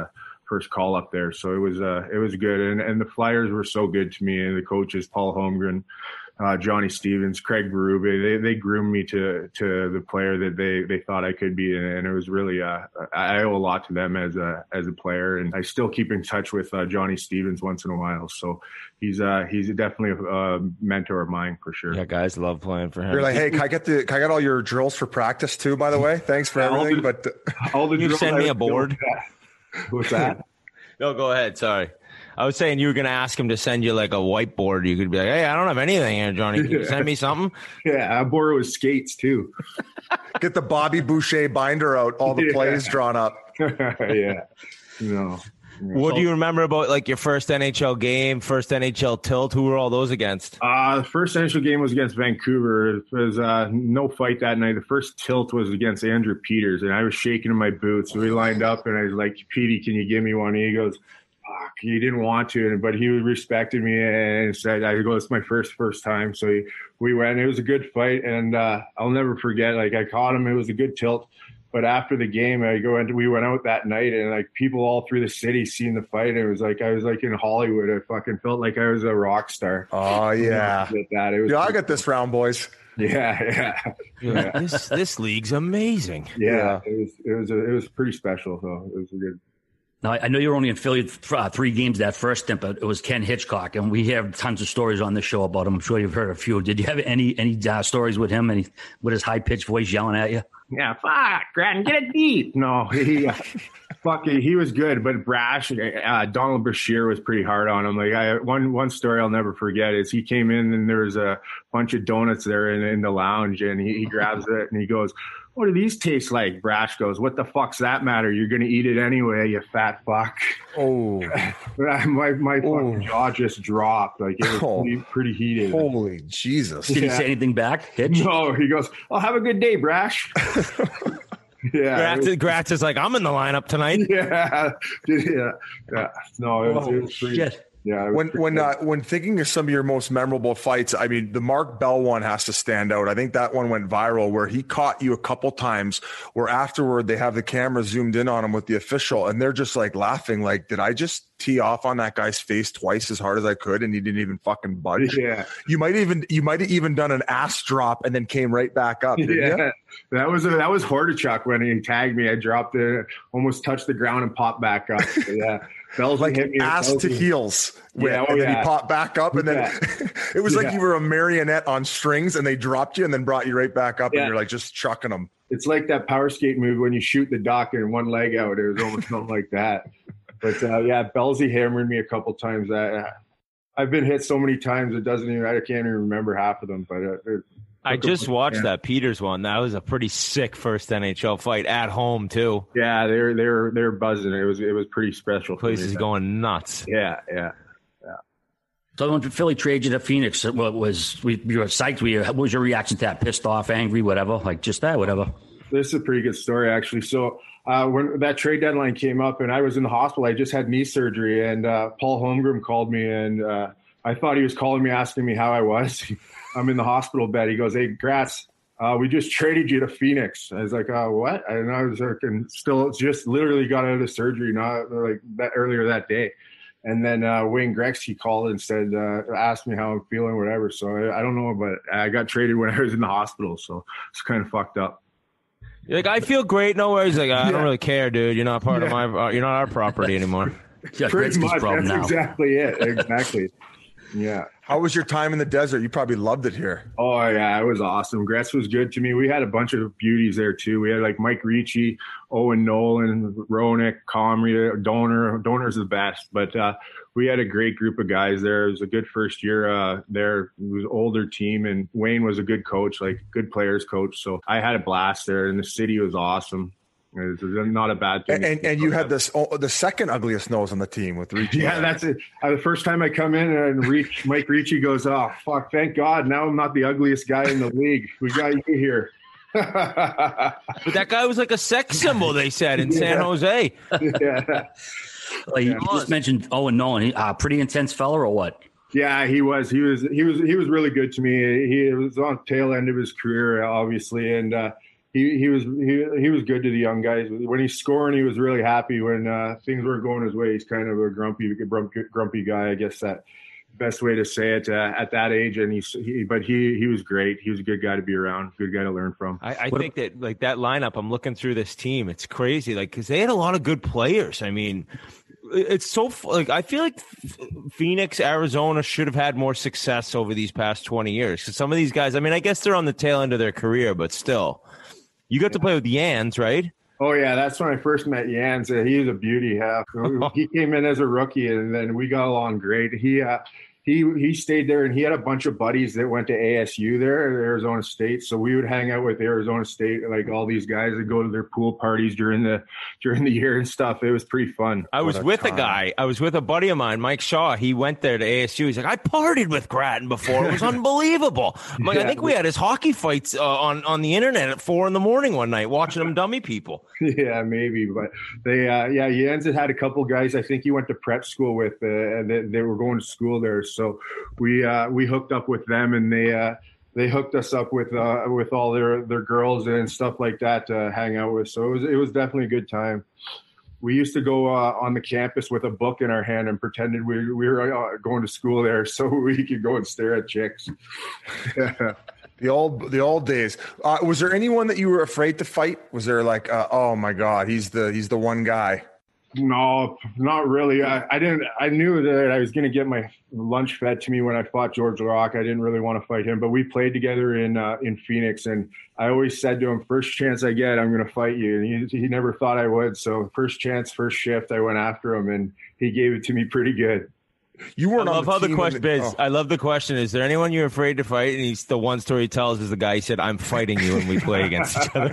first call up there. So it was uh, it was good, and and the Flyers were so good to me, and the coaches Paul Holmgren, uh, Johnny Stevens, Craig Berube, they they groomed me to to the player that they they thought I could be, and it was really uh, I owe a lot to them as a as a player, and I still keep in touch with uh, Johnny Stevens once in a while. So he's uh he's definitely a, a mentor of mine for sure. Yeah, guys love playing for him. You're like, hey, can I get the can I get all your drills for practice too? By the way, thanks for Yeah, everything. the, but all the you drills send I me a was board. doing, What's that? No, go ahead. Sorry. I was saying you were going to ask him to send you like a whiteboard. You could be like, hey, I don't have anything here, Johnny. Can you send me something? Yeah, I borrow his skates too. get the Bobby Boucher binder out, all the Yeah. plays drawn up. yeah. No. What do you remember about like your first N H L game, first N H L tilt? Who were all those against? Uh, the first N H L game was against Vancouver. It was uh, no fight that night. The first tilt was against Andrew Peters, and I was shaking in my boots. So we lined up, and I was like, Petey, can you give me one? And he goes, fuck, he didn't want to, but he respected me and said, I go, it's my first, first time. So he, we went. It was a good fight, and uh, I'll never forget, like, I caught him. It was a good tilt. But after the game, I go into, we went out that night, and like people all through the city seen the fight. It was like I was like in Hollywood. I fucking felt like I was a rock star. Oh yeah, that it was. Yeah, I got this round, boys. Yeah, yeah. yeah. This this league's amazing. Yeah, Yeah. it was it was a, it was pretty special. So it was a good. Now, I know you were only in Philly uh, three games that first stint, but it was Ken Hitchcock, and we have tons of stories on this show about him. I'm sure you've heard a few. Did you have any any uh, stories with him? Any with his high pitched voice yelling at you? Yeah, fuck, Grattan, get it deep. No, he, uh, fucking, he was good, but brash. Uh, Donald Brashear was pretty hard on him. Like I, one, one story I'll never forget is he came in and there was a bunch of donuts there in, in the lounge, and he, he grabs it and he goes, "What do these taste like?" Brash goes, "What the fuck's that matter? You're gonna eat it anyway, you fat fuck." Oh, my my Oh. fucking jaw just dropped. Like it was Oh. pretty, pretty heated. holy Jesus! Did he Yeah. say anything back? Hitch? No, he goes, "I'll have a good day, Brash." Yeah, Gratz, it was- Gratz is like, I'm in the lineup tonight. yeah, yeah, yeah. No, it was, it Oh, was pretty. shit. Yeah, it was When pretty when good. uh, when thinking of some of your most memorable fights, I mean, the Mark Bell one has to stand out. I think that one went viral, where he caught you a couple times. Where afterward they have the camera zoomed in on him with the official, and they're just like laughing, like, "Did I just tee off on that guy's face twice as hard as I could, and he didn't even fucking budge?" yeah, You might even you might have even done an ass drop and then came right back up. Didn't yeah. you? That was that was Hordichuk when he tagged me. I dropped it, almost touched the ground, and popped back up. So, yeah, Bells Like hit me. ass to heels. With, Yeah, oh, and then yeah. he popped back up, and then Yeah. it was like Yeah. you were a marionette on strings, and they dropped you and then brought you right back up, Yeah. and you're like just chucking them. It's like that power skate move when you shoot the dock and one leg out. It was almost something like that. But uh, yeah, Belsy hammered me a couple times. I, I've been hit so many times it doesn't even. I can't even remember half of them. But uh, it, I took a- just watched yeah. that Peters one. That was a pretty sick first N H L fight at home too. Yeah, they were they were they were buzzing. It was it was pretty special. for Place me. is going nuts. Yeah, yeah. So when Philly traded you to Phoenix, what was we you were psyched? Were you, what was your reaction to that? Pissed off, angry, whatever? Like just that, whatever. This is a pretty good story, actually. So uh, when that trade deadline came up and I was in the hospital, I just had knee surgery, and uh, Paul Holmgren called me, and uh, I thought he was calling me, asking me how I was. I'm in the hospital bed. He goes, "Hey, Gratz, uh, we just traded you to Phoenix." I was like, uh, what? And I was like, and still just literally got out of surgery, not like that earlier that day. And then uh, Wayne Gretzky called and said, uh, asked me how I'm feeling, whatever. So I, I don't know, but I got traded when I was in the hospital. So it's kind of fucked up. You're like, I feel great. No worries. Like, I Yeah. don't really care, dude. You're not part Yeah. of my. Uh, you're not our property anymore. Yeah, Pretty Gretzky's much. problem That's now. exactly it. Exactly. Yeah. How was your time in the desert? You probably loved it here. Oh yeah, it was awesome. Gretz was good to me. We had a bunch of beauties there too. We had like Mike Ricci, Owen Nolan, Roenick, Comrie, Donor. Donor's the best, but uh, we had a great group of guys there. It was a good first year uh, there. It was an older team, and Wayne was a good coach, like good players coach. So I had a blast there, and the city was awesome. It was not a bad thing. And and, and you had this oh, the second ugliest nose on the team with Ricci. Yeah, that's it. Uh, the first time I come in and reach, Mike Ricci goes, "Oh fuck! Thank God! Now I'm not the ugliest guy in the league. We got you here." But that guy was like a sex symbol. They said in San Yeah. Jose. yeah, Like, you just mentioned Owen Nolan. He, uh, pretty intense fella or what? yeah, he was. He was. He was. He was really good to me. He was on the tail end of his career, obviously, and uh, he he he was he, he was good to the young guys. When he's scoring, he was really happy. When uh, things weren't going his way, he's kind of a grumpy grumpy, grumpy guy. I guess that best way to say it uh, at that age. And he's he, but he he was great. He was a good guy to be around, good guy to learn from. I, I think that like that lineup, I'm looking through this team. It's crazy, like because they had a lot of good players. I mean, it's so like I feel like Phoenix, Arizona should have had more success over these past twenty years. Because some of these guys, I mean, I guess they're on the tail end of their career, but still, you got yeah. to play with Jans, right? Oh yeah, that's when I first met Jans. Uh, he was a beauty. Half he came in as a rookie, and then we got along great. He uh, he he stayed there, and he had a bunch of buddies that went to A S U there at Arizona State. So we would hang out with Arizona State, like all these guys that go to their pool parties during the during the year and stuff. It was pretty fun. I was with time. a guy. I was with a buddy of mine, Mike Shaw. He went there to A S U. He's like, I partied with Grattan before. It was unbelievable. I'm like, yeah. I think we had his hockey fights uh, on on the internet at four in the morning one night, watching them dummy people. Yeah, maybe, but they, uh, yeah, Jans had had a couple guys. I think he went to prep school with, uh, and they, they were going to school there. So we uh, we hooked up with them, and they uh, they hooked us up with uh, with all their, their girls and stuff like that to hang out with. So it was it was definitely a good time. We used to go uh, on the campus with a book in our hand and pretended we we were uh, going to school there, so we could go and stare at chicks. The old, the old days. Uh, was there anyone that you were afraid to fight? Was there like, uh, oh my God, he's the he's the one guy? No, not really. I, I didn't. I knew that I was going to get my lunch fed to me when I fought George Laraque. I didn't really want to fight him, but we played together in uh, in Phoenix, and I always said to him, "First chance I get, I'm going to fight you." And he, he never thought I would. So first chance, first shift, I went after him, and he gave it to me pretty good. You weren't I love on the how team the question the, is. oh. I love the question. Is there anyone you're afraid to fight? And he's the one story he tells is the guy he said, "I'm fighting you," and we play against each other.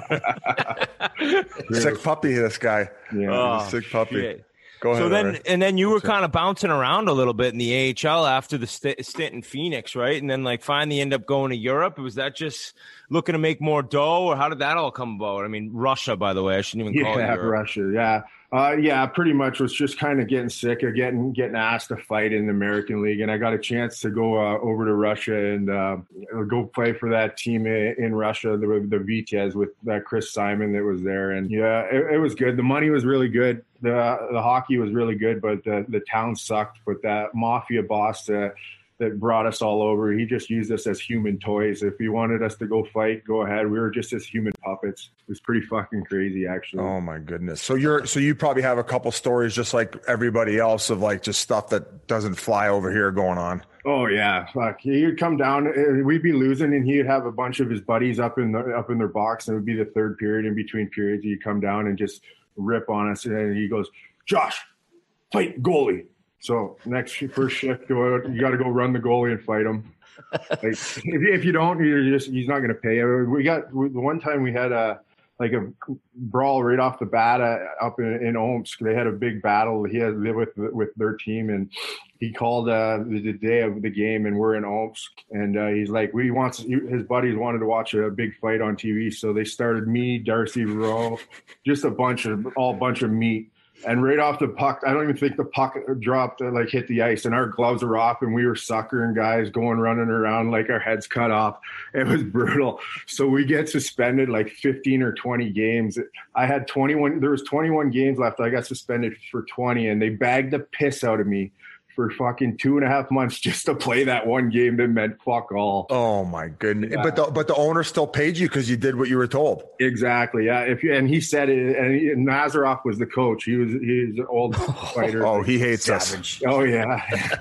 Sick puppy, this guy. Yeah, oh, sick puppy. Shit. Go ahead. So then, Larry. and then you were kind of bouncing around a little bit in the A H L after the st- stint in Phoenix, right? And then, like, finally end up going to Europe. Was that just looking to make more dough, or how did that all come about? I mean, Russia, by the way, I shouldn't even call yeah, it Europe. Russia. Yeah, uh, yeah, pretty much was just kind of getting sick of getting getting asked to fight in the American League, and I got a chance to go uh, over to Russia and uh, go play for that team in, in Russia, the the Vitesse, with that Chris Simon that was there, and yeah, it, it was good. The money was really good. The the hockey was really good, but the, the town sucked. But that mafia boss uh, that brought us all over, he just used us as human toys. If he wanted us to go fight, go ahead. We were just as human puppets. It was pretty fucking crazy, actually. Oh my goodness. So you're so you probably have a couple stories just like everybody else of like just stuff that doesn't fly over here going on. Oh yeah, fuck. He would come down. We'd be losing, and he'd have a bunch of his buddies up in the up in their box, and it would be the third period. In between periods, he'd come down and just rip on us, and he goes, "Josh, fight goalie." So next first shift, go out, you got to go run the goalie and fight him. Like, if, if you don't, you're just he's not going to pay. We got the one time we had a like a brawl right off the bat uh, up in, in Omsk. They had a big battle. He had lived with with their team, and he called uh, the, the day of the game, and we're in Omsk, and uh, he's like, we wants his buddies wanted to watch a big fight on T V, so they started me, Darcy Rowe, just a bunch of all bunch of meat. And right off the puck, I don't even think the puck dropped, uh, like hit the ice, and our gloves were off, and we were suckering guys going running around like our heads cut off. It was brutal. So we get suspended like fifteen or twenty games. I had twenty-one. There was twenty-one games left. I got suspended for twenty, and they bagged the piss out of me for fucking two and a half months just to play that one game that meant fuck all. Oh my goodness! Yeah. But the but the owner still paid you because you did what you were told. Exactly. Yeah. If you, and he said it. And he, Nazarov was the coach. He was he's an old fighter. Oh, he hates Savage. us. Oh yeah.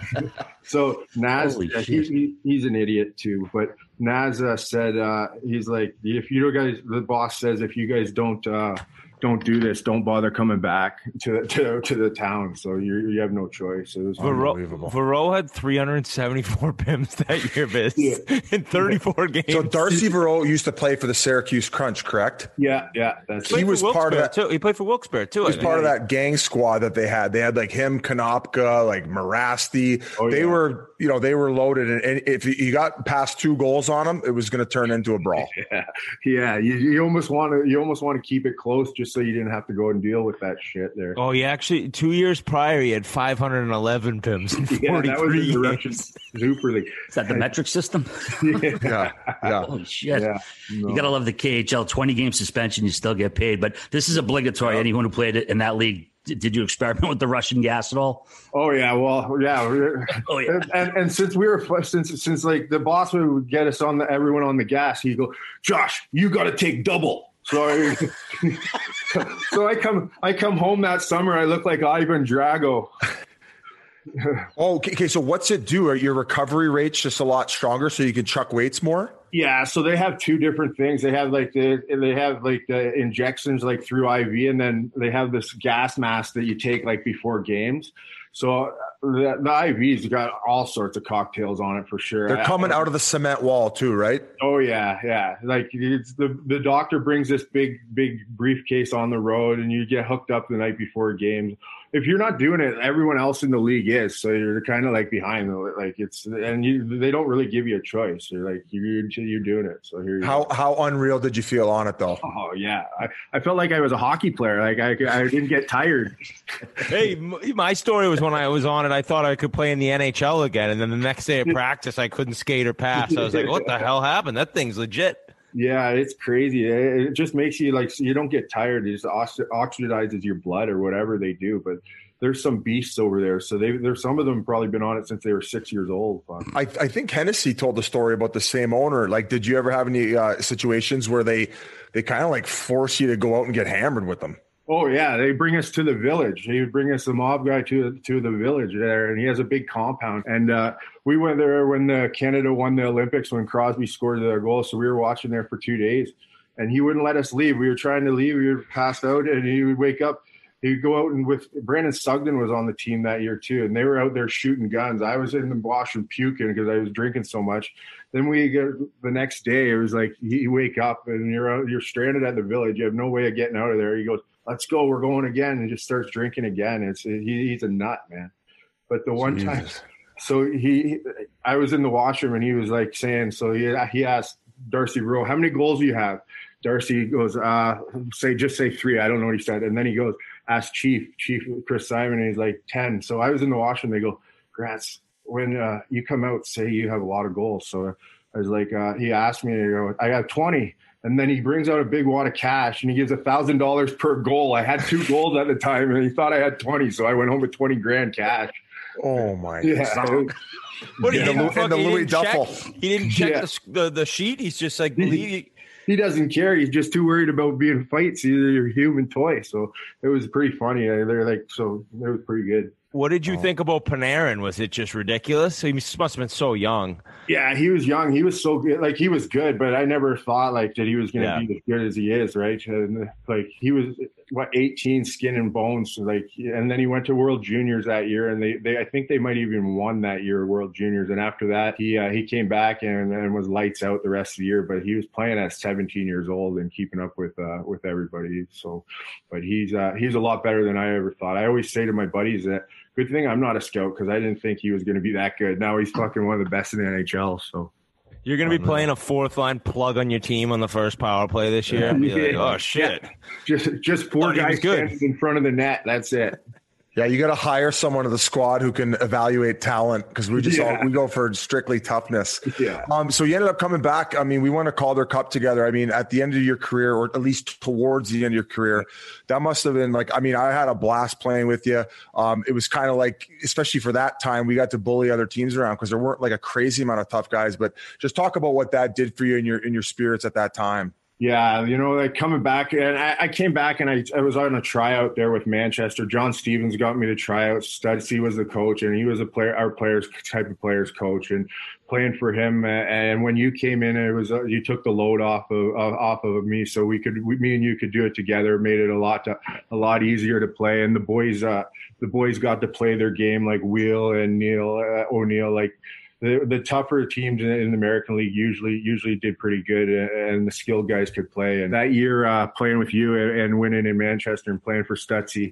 So Naz, Holy uh, he, he, he's an idiot too. But Naz uh, said uh, he's like, if you guys, the boss says if you guys don't. Uh, don't do this, don't bother coming back to to, to the town. So you you have no choice. It was unbelievable. Verot had three hundred seventy-four P I Ms that year, Biz, yeah. in thirty-four games. So Darcy Verot used to play for the Syracuse Crunch, correct? Yeah, yeah. That's he, he was part of that too. He played for Wilkes-Barre too. He was part of that gang squad that they had. They had like him, Konopka, like Marasti. Oh, they yeah. were, you know, they were loaded. And, and if you got past two goals on them, it was going to turn into a brawl. Yeah, yeah. You, you almost want to, you almost want to keep it close, just so you didn't have to go and deal with that shit there. Oh, he actually two years prior he had five hundred eleven P I Ms in Yeah, that was in the Russian games. Super League. Is that the metric system? Yeah, Yeah, yeah. Holy shit. yeah. No. You got to love the K H L twenty game suspension. You still get paid. But this is obligatory. Anyone who played it in that league, did, did you experiment with the Russian gas at all? Oh yeah, well yeah. Oh, yeah. And, and, and since we were since since like the boss would get us on the everyone on the gas, he'd go, Josh, you got to take double. So I, so I come I come home that summer. I look like Ivan Drago. Oh, okay, okay. So what's it do? Are your recovery rates just a lot stronger so you can chuck weights more? Yeah, so they have two different things. They have like the they have like the injections like through I V, and then they have this gas mask that you take like before games. So the, the I V's got all sorts of cocktails on it for sure. They're coming I, out of the cement wall too, right? Oh yeah, yeah. Like it's the the doctor brings this big big briefcase on the road, and you get hooked up the night before games. If you're not doing it, everyone else in the league is. So you're kind of like behind, like it's, and you they don't really give you a choice. You're like you're you're doing it. So here. You How go. how unreal did you feel on it though? Oh yeah, I, I felt like I was a hockey player. Like I I didn't get tired. Hey, m- my story was when I was on it, I thought I could play in the N H L again, and then the next day of practice, I couldn't skate or pass. I was like, "What the hell happened? That thing's legit." Yeah, it's crazy. It, it just makes you like you don't get tired. It just ox- oxidizes your blood or whatever they do. But there's some beasts over there. So they there's some of them probably been on it since they were six years old. I, I think Hennessy told the story about the same owner. Like, did you ever have any uh, situations where they they kind of like force you to go out and get hammered with them? Oh yeah, they bring us to the village. He would bring us the mob guy to to the village there, and he has a big compound. And uh, we went there when the Canada won the Olympics when Crosby scored their goal. So we were watching there for two days, and he wouldn't let us leave. We were trying to leave. We were passed out, and he would wake up. He'd go out and with Brandon Sugden was on the team that year too, and they were out there shooting guns. I was in the washroom puking because I was drinking so much. Then we get the next day. It was like you wake up and you're out, you're stranded at the village. You have no way of getting out of there. He goes, "Let's go, we're going again," and just starts drinking again. It's he, he's a nut, man. But the one Jesus. time, so he, I was in the washroom and he was like saying, so he he asked Darcy Rowe, "How many goals do you have?" Darcy goes, uh, "Say just say three." I don't know what he said, and then he goes, "Ask Chief Chief Chris Simon," and he's like ten. So I was in the washroom. They go, "Grats, when uh, you come out, say you have a lot of goals." So I was like, uh, he asked me, to go, "I got twenty." And then he brings out a big wad of cash and he gives a thousand dollars per goal. I had two goals at the time and he thought I had twenty. So I went home with twenty grand cash. Oh my yeah. God. What Yeah, did he, the- fuck, and the he Louis didn't check- Duffel. He didn't check Yeah. the, the the sheet. He's just like, He- he, He doesn't care. He's just too worried about being fights. He's a human toy. So it was pretty funny. They're like, so it was pretty good. what did you Oh. think about Panarin? Was it just ridiculous? He must have been so young. Yeah, he was young. He was so good. Like he was good, but I never thought like that he was going to Yeah. be as good as he is. Right? And like he was what eighteen, skin and bones. Like, and then he went to World Juniors that year, and they, they I think they might even won that year World Juniors. And after that, he uh, he came back and, and was lights out the rest of the year. But he was playing at seventeen years old and keeping up with uh, with everybody. So, but he's uh, he's a lot better than I ever thought. I always say to my buddies that. Good thing I'm not a scout because I didn't think he was going to be that good. Now he's fucking one of the best in the N H L. So You're going to be playing a fourth line plug on your team on the first power play this year. And be like, Yeah. oh shit! just just four Oh, he was guys good. standing in front of the net. That's it. Yeah, you got to hire someone to the squad who can evaluate talent because we just Yeah. all, we go for strictly toughness. Yeah. Um. So you ended up coming back. I mean, we won a Calder Cup together. I mean, at the end of your career, or at least towards the end of your career, that must have been like. I mean, I had a blast playing with you. Um. It was kind of like, especially for that time, we got to bully other teams around because there weren't like a crazy amount of tough guys. But just talk about what that did for you and your in your spirits at that time. Yeah, you know, like coming back, and I, I came back and I, I was on a tryout there with Manchester. John Stevens got me to try out. Studsy was the coach, and he was a player, our players type of players coach, and playing for him. And when you came in, it was uh, you took the load off of, of off of me, so we could, we, me and you could do it together. Made it a lot to, a lot easier to play, and the boys, uh, the boys got to play their game like Wheel and Neil uh, O'Neill, like. The, the tougher teams in, in the American League usually usually did pretty good, and the skilled guys could play. And that year, uh, playing with you and, and winning in Manchester and playing for Stutsy,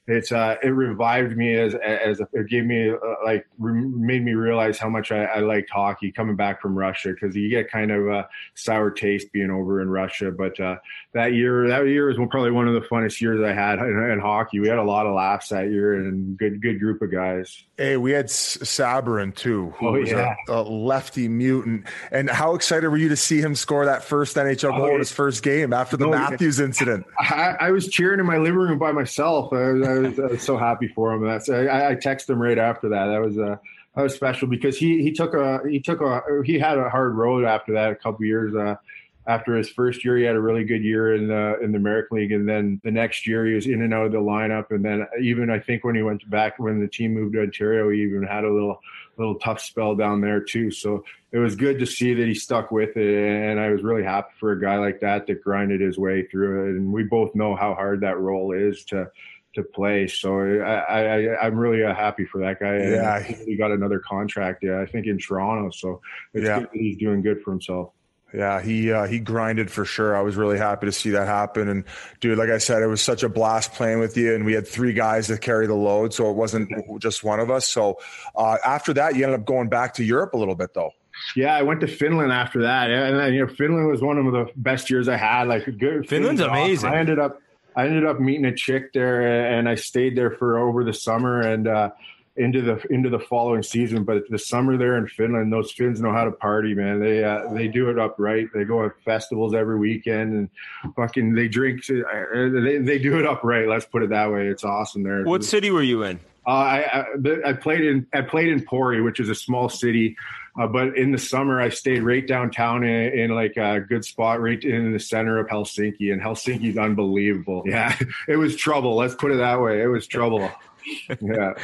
it's uh, it revived me as as it gave me uh, like re- made me realize how much I, I liked hockey coming back from Russia, because you get kind of a sour taste being over in Russia. But uh, that year, that year was probably one of the funnest years I had in, in hockey. We had a lot of laughs that year and good good group of guys. Hey, we had Sabourin too, who oh, was yeah. a, a lefty mutant. And how excited were you to see him score that first N H L goal oh, in his first game after the no, Matthews yeah. incident? I, I was cheering in my living room by myself. I was, I was, I was so happy for him. That's I, I texted him right after that. That was uh, that was special, because he he took a he took a he had a hard road after that. A couple of years uh, after his first year, he had a really good year in the in the American League, and then the next year he was in and out of the lineup. And then even I think when he went back, when the team moved to Ontario, he even had a little little tough spell down there too. So it was good to see that he stuck with it, and I was really happy for a guy like that that grinded his way through it. And we both know how hard that role is to to play. So I, I, I'm really uh, happy for that guy. Yeah. And he got another contract, yeah, I think in Toronto. So it's yeah. good that he's doing good for himself. Yeah, he uh, he grinded for sure. I was really happy to see that happen. And dude, like I said, it was such a blast playing with you. And we had three guys that carry the load, so it wasn't just one of us. So uh, after that, you ended up going back to Europe a little bit, though. Yeah, I went to Finland after that, and then, you know, Finland was one of the best years I had. Like, good. Finland's amazing. I ended up. I ended up meeting a chick there, and I stayed there for over the summer and uh, into the into the following season. But the summer there in Finland, those Finns know how to party, man. They uh, they do it up right. They go to festivals every weekend and fucking they drink. They they do it up right. Let's put it that way. It's awesome there. What city were you in? Uh, I, I I played in I played in Pori, which is a small city. Uh, but in the summer, I stayed right downtown in, in like a good spot, right in the center of Helsinki. And Helsinki's unbelievable. Yeah, it was trouble. Let's put it that way. It was trouble. Yeah.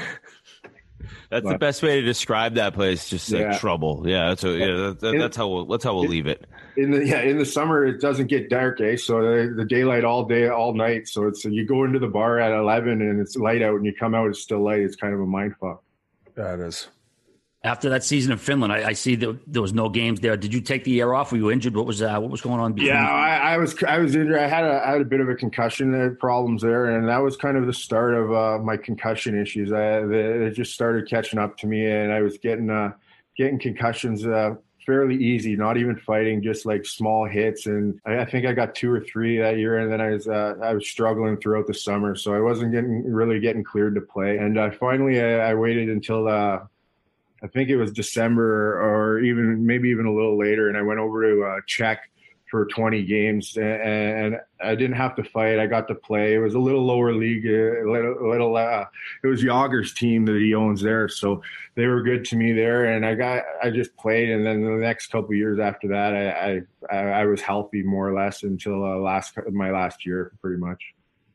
That's but, the best way to describe that place. Just like yeah. trouble. Yeah, that's a, yeah. That, that, that's how we'll that's how we'll leave it. In the yeah, in the summer it doesn't get dark, eh? So the, the daylight all day, all night. So it's you go into the bar at eleven and it's light out, and you come out it's still light. It's kind of a mind fuck. That is. After that season in Finland, I, I see that there was no games there. Did you take the year off? Were you injured? What was uh, what was going on? Yeah, I, I was I was injured. I had a I had a bit of a concussion problems there, and that was kind of the start of uh, my concussion issues. I they, it just started catching up to me, and I was getting uh, getting concussions uh, fairly easy. Not even fighting, just like small hits. And I, I think I got two or three that year, and then I was uh, I was struggling throughout the summer, so I wasn't getting really getting cleared to play. And uh, finally, I, I waited until. Uh, I think it was December or even maybe even a little later. And I went over to uh, Czech for twenty games and, and I didn't have to fight. I got to play. It was a little lower league, a little, a little uh, it was Yager's team that he owns there. So they were good to me there. And I got, I just played. And then the next couple of years after that, I, I, I was healthy more or less until uh, last, my last year, pretty much.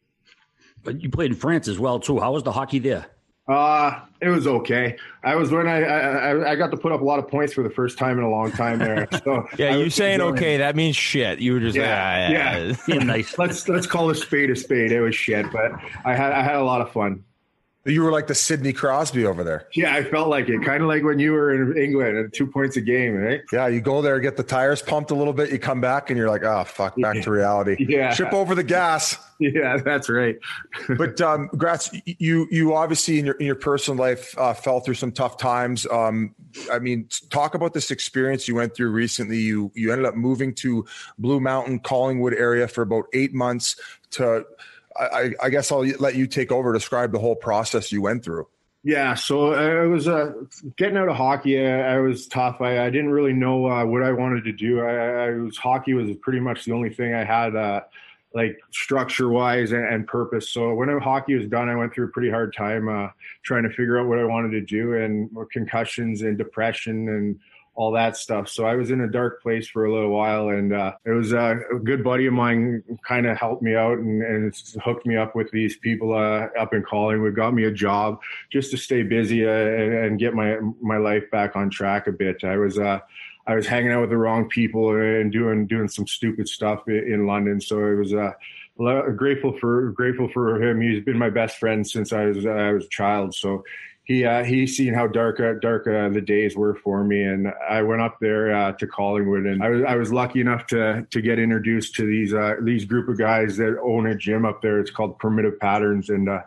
But you played in France as well too. How was the hockey there? Uh, it was okay. I was when I, I I got to put up a lot of points for the first time in a long time there. So yeah, you saying okay, that means shit. You were just yeah, like, ah, yeah. yeah. Nice. Let's let's call a spade a spade. It was shit, but I had I had a lot of fun. You were like the Sidney Crosby over there. Yeah, I felt like it. Kind of like when you were in England and two points a game, right? Yeah, you go there, get the tires pumped a little bit, you come back and you're like, oh, fuck, back to reality. Yeah. Ship over the gas. Yeah, that's right. But um, Gratz, you you obviously in your in your personal life uh, fell through some tough times. Um, I mean, talk about this experience you went through recently. You you ended up moving to Blue Mountain, Collingwood area for about eight months to – I, I guess I'll let you take over, describe the whole process you went through. Yeah, so I was uh, getting out of hockey. I, I was tough. I, I didn't really know uh, what I wanted to do. I, I was hockey was pretty much the only thing I had, uh, like structure wise and, and purpose. So when hockey was done, I went through a pretty hard time uh, trying to figure out what I wanted to do, and concussions and depression and all that stuff. So I was in a dark place for a little while, and uh, it was uh, a good buddy of mine kind of helped me out and, and it's hooked me up with these people uh, up in Collingwood, got me a job just to stay busy uh, and, and get my my life back on track a bit. I was uh, I was hanging out with the wrong people and doing doing some stupid stuff in London. So it was uh, grateful for grateful for him. He's been my best friend since I was uh, I was a child. So. He uh, he's seen how dark uh, dark uh, the days were for me, and I went up there uh, to Collingwood, and I was I was lucky enough to to get introduced to these uh, these group of guys that own a gym up there. It's called Primitive Patterns, and uh,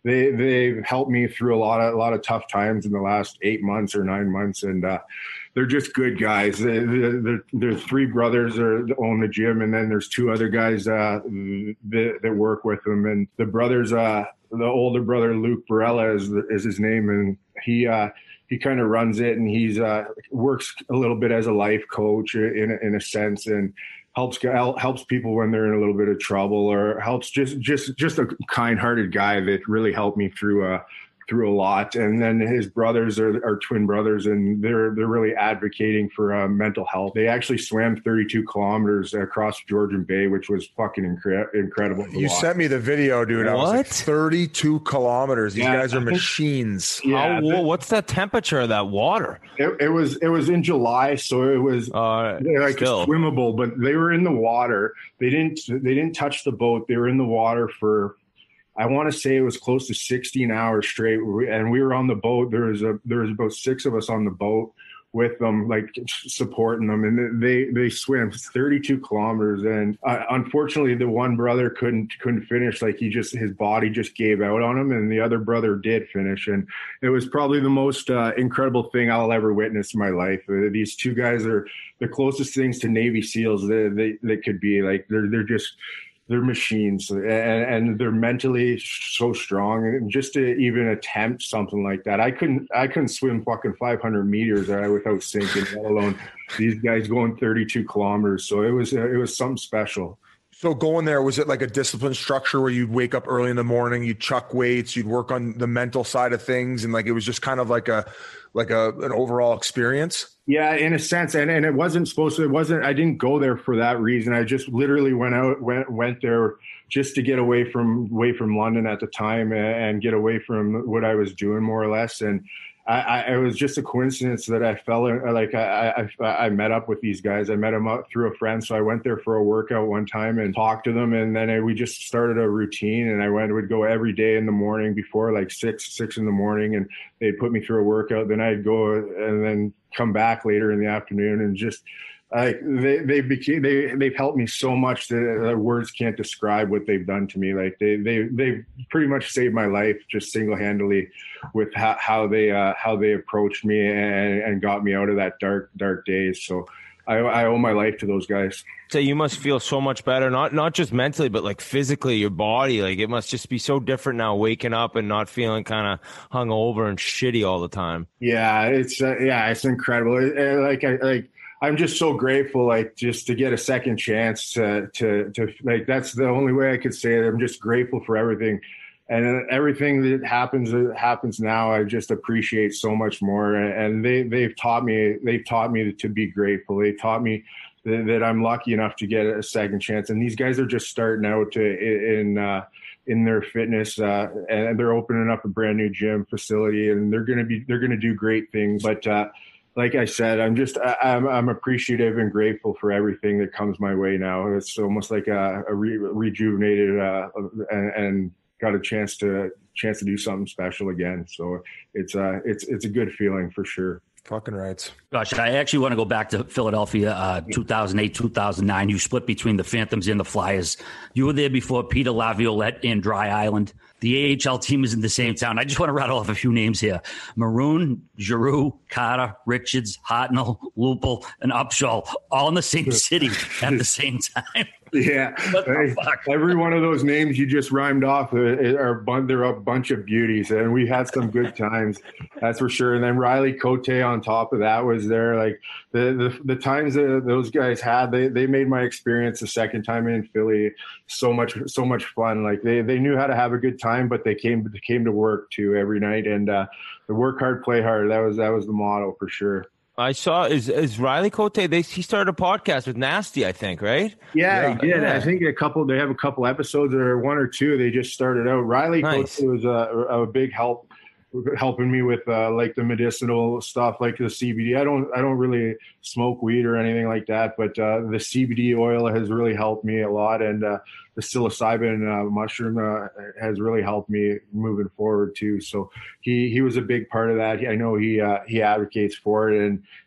they they've helped me through a lot of a lot of tough times in the last eight months or nine months, and uh, they're just good guys. There's there, three brothers are, that own the gym, and then there's two other guys uh, that, that work with them. And the brothers, uh, the older brother Luke Barella is is his name, and he uh, he kind of runs it, and he's uh, works a little bit as a life coach in in a sense, and helps helps people when they're in a little bit of trouble, or helps just just just a kind-hearted guy that really helped me through a through a lot. And then his brothers are, are twin brothers, and they're they're really advocating for uh, mental health. They actually swam thirty-two kilometers across Georgian Bay, which was fucking incre- incredible. You sent me the video, dude. I was What? like, thirty-two kilometers. These Yeah, guys are I think- machines. Yeah, How, the- what's the temperature of that water? It, it was it was in July, so it was Uh, like still. swimmable. But they were in the water. They didn't they didn't touch the boat. They were in the water for, I want to say it was close to sixteen hours straight. And we were on the boat. There was a there was about six of us on the boat with them, like supporting them, and they they swam thirty-two kilometers. And uh, unfortunately, the one brother couldn't couldn't finish. Like he just his body just gave out on him, and the other brother did finish. And it was probably the most uh, incredible thing I'll ever witness in my life. Uh, these two guys are the closest things to Navy SEALs that they, they could be. Like they're they're just. They're machines, and, and they're mentally so strong. And just to even attempt something like that, I couldn't. I couldn't swim fucking five hundred meters without sinking. Let alone these guys going thirty-two kilometers. So it was it was something special. So going there, was it like a disciplined structure where you'd wake up early in the morning, you'd chuck weights, you'd work on the mental side of things, and like it was just kind of like a like a an overall experience? Yeah, in a sense, and, and it wasn't supposed to. It wasn't. I didn't go there for that reason. I just literally went out, went went there just to get away from away from London at the time and, and get away from what I was doing, more or less. And I, I, it was just a coincidence that I fell in, like I, I I met up with these guys. I met them up through a friend, so I went there for a workout one time and talked to them, and then I, we just started a routine. And I went would go every day in the morning before like six six in the morning, and they'd put me through a workout. Then I'd go and then come back later in the afternoon, and just like they they became they they've helped me so much that uh, words can't describe what they've done to me. Like they they they pretty much saved my life just single handedly with how, how they uh, how they approached me and, and got me out of that dark dark days. So I, I owe my life to those guys. So you must feel so much better, not not just mentally, but like physically, your body. Like it must just be so different now, waking up and not feeling kind of hungover and shitty all the time. Yeah, it's uh, yeah, it's incredible. It, it, like I like. I'm just so grateful, like just to get a second chance to, to, to like, that's the only way I could say it. I'm just grateful for everything, and everything that happens, that happens now, I just appreciate so much more. And they, they've taught me, they've taught me to be grateful. They taught me that, that I'm lucky enough to get a second chance. And these guys are just starting out to, in, uh, in their fitness, uh, and they're opening up a brand new gym facility, and they're going to be, they're going to do great things. But, uh, like I said, I'm just I, I'm I'm appreciative and grateful for everything that comes my way now. It's almost like a, a re, rejuvenated uh, and, and got a chance to chance to do something special again. So it's uh it's it's a good feeling for sure. Fucking rights. Gosh, I actually want to go back to Philadelphia, uh, two thousand eight, two thousand nine. You split between the Phantoms and the Flyers. You were there before Peter Laviolette and Dry Island. The A H L team is in the same town. I just want to rattle off a few names here. Maroon, Giroux, Carter, Richards, Hartnell, Lupul, and Upshaw, all in the same city at the same time. Yeah, What the fuck? Every one of those names you just rhymed off are they're a bunch of beauties, and we had some good times, that's for sure. And then Riley Cote on top of that was there. Like the the, the times that those guys had, they they made my experience the second time in Philly so much so much fun. Like they they knew how to have a good time, but they came they came to work too every night, and uh, the work hard, play hard. That was that was the motto for sure. I saw is is Riley Cote. They he started a podcast with Nasty, I think, right? Yeah, Yeah. he did. Yeah. I think a couple. They have a couple episodes, or one or two. They just started out. Riley Nice. Cote was a, a big help, helping me with uh, like the medicinal stuff, like the C B D. I don't, I don't really smoke weed or anything like that, but uh, the C B D oil has really helped me a lot, and uh, the psilocybin uh, mushroom uh, has really helped me moving forward too. So he he was a big part of that. I know he uh, he advocates for it, and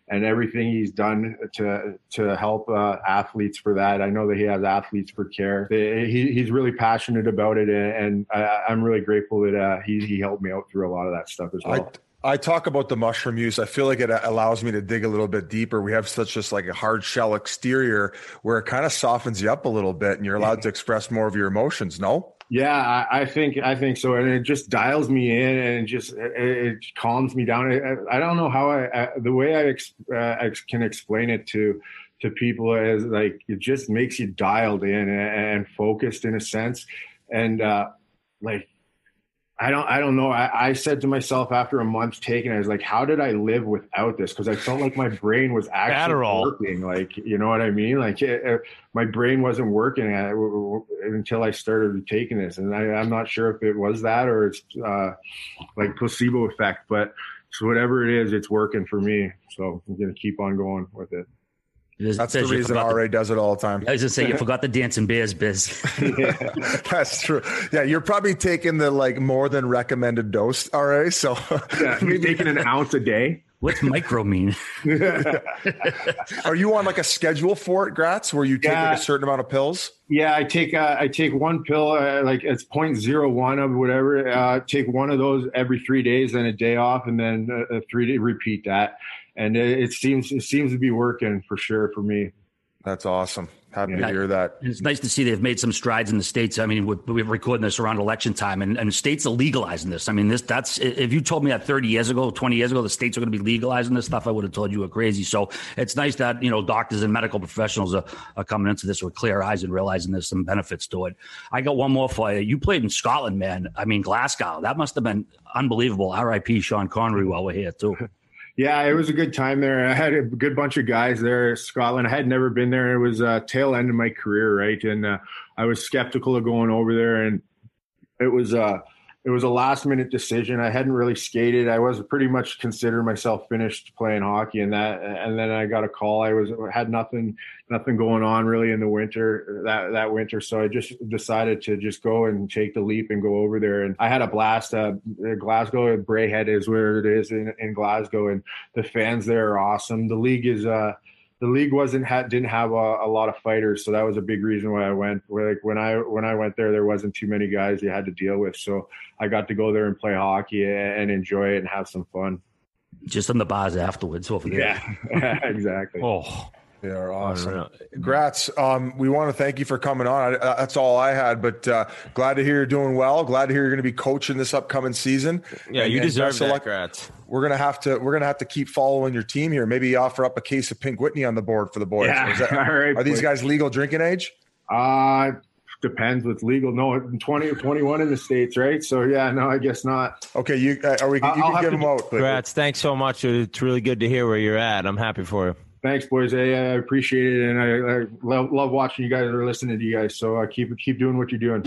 and everything he's done to to help uh, athletes for that. I know that he has Athletes for Care. He, he's really passionate about it, and, and I, I'm really grateful that uh, he, he helped me out through a lot of that stuff as well. I- I talk about the mushroom use. I feel like it allows me to dig a little bit deeper. We have such just like a hard shell exterior where it kind of softens you up a little bit and you're allowed to express more of your emotions. No? Yeah, I, I think I think so, and it just dials me in, and it just it, it calms me down. I, I don't know how I, I the way I, ex, uh, I can explain it to to people is like it just makes you dialed in and, and focused in a sense, and uh, like. I don't, I don't know. I, I said to myself after a month taking it, I was like, how did I live without this? Cause I felt like my brain was actually Adderall. working. Like, you know what I mean? Like it, it, my brain wasn't working at, until I started taking this. And I, I'm not sure if it was that or it's uh, like placebo effect, but so whatever it is, it's working for me. So I'm going to keep on going with it. That's the reason R A the, does it all the time. I was going to say, you forgot the Dancing Bears biz. Yeah, that's true. Yeah, you're probably taking the like more than recommended dose, R A. So yeah, you're taking an ounce a day. What's micro mean? Are you on like a schedule for it, Gratz, where you take yeah. like a certain amount of pills? Yeah, I take uh, I take one pill, uh, like it's zero point zero one of whatever. Uh, take one of those every three days, then a day off, and then a, a three day repeat that. And it, it seems it seems to be working for sure for me. That's awesome. Happy yeah. to hear that. It's nice to see they've made some strides in the States. I mean, we're, we're recording this around election time, and, and states are legalizing this. I mean, this that's if you told me that thirty years ago, twenty years ago, the states are going to be legalizing this stuff, I would have told you were crazy. So it's nice that, you know, doctors and medical professionals are, are coming into this with clear eyes and realizing there's some benefits to it. I got one more for you. You played in Scotland, man. I mean, Glasgow. That must have been unbelievable. R I P Sean Connery while we're here, too. Yeah, it was a good time there. I had a good bunch of guys there, Scotland. I had never been there. It was a tail end of my career, right? And uh, I was skeptical of going over there, and it was uh, it was a last minute decision. I hadn't really skated. I was pretty much considered myself finished playing hockey, and that. And then I got a call. I was had nothing nothing going on really in the winter that that winter, so I just decided to just go and take the leap and go over there. And I had a blast. Uh, Glasgow, Braehead is where it is in, in Glasgow, and the fans there are awesome. The league is. Uh, The league wasn't had didn't have a, a lot of fighters, so that was a big reason why I went. Like when I when I went there, there wasn't too many guys you had to deal with, so I got to go there and play hockey and enjoy it and have some fun. Just on the bars afterwards, over there. Yeah, exactly. Oh, they are awesome. Gratz, um, we want to thank you for coming on. I, uh, that's all I had, but uh, glad to hear you're doing well. Glad to hear you're going to be coaching this upcoming season. Yeah, and, you and deserve that, Gratz. We're gonna have to we're gonna have to keep following your team here. Maybe offer up a case of Pink Whitney on the board for the boys. Yeah, Is that, all right, are these guys legal drinking age? Uh depends what's legal. No, twenty or twenty-one in the States, right? So yeah, no, I guess not. Okay, you uh, are we? You I'll can give them to, out. Gratz, thanks so much. It's really good to hear where you're at. I'm happy for you. Thanks, boys. I, I appreciate it, and I, I love, love watching you guys or listening to you guys. So uh, keep keep doing what you're doing.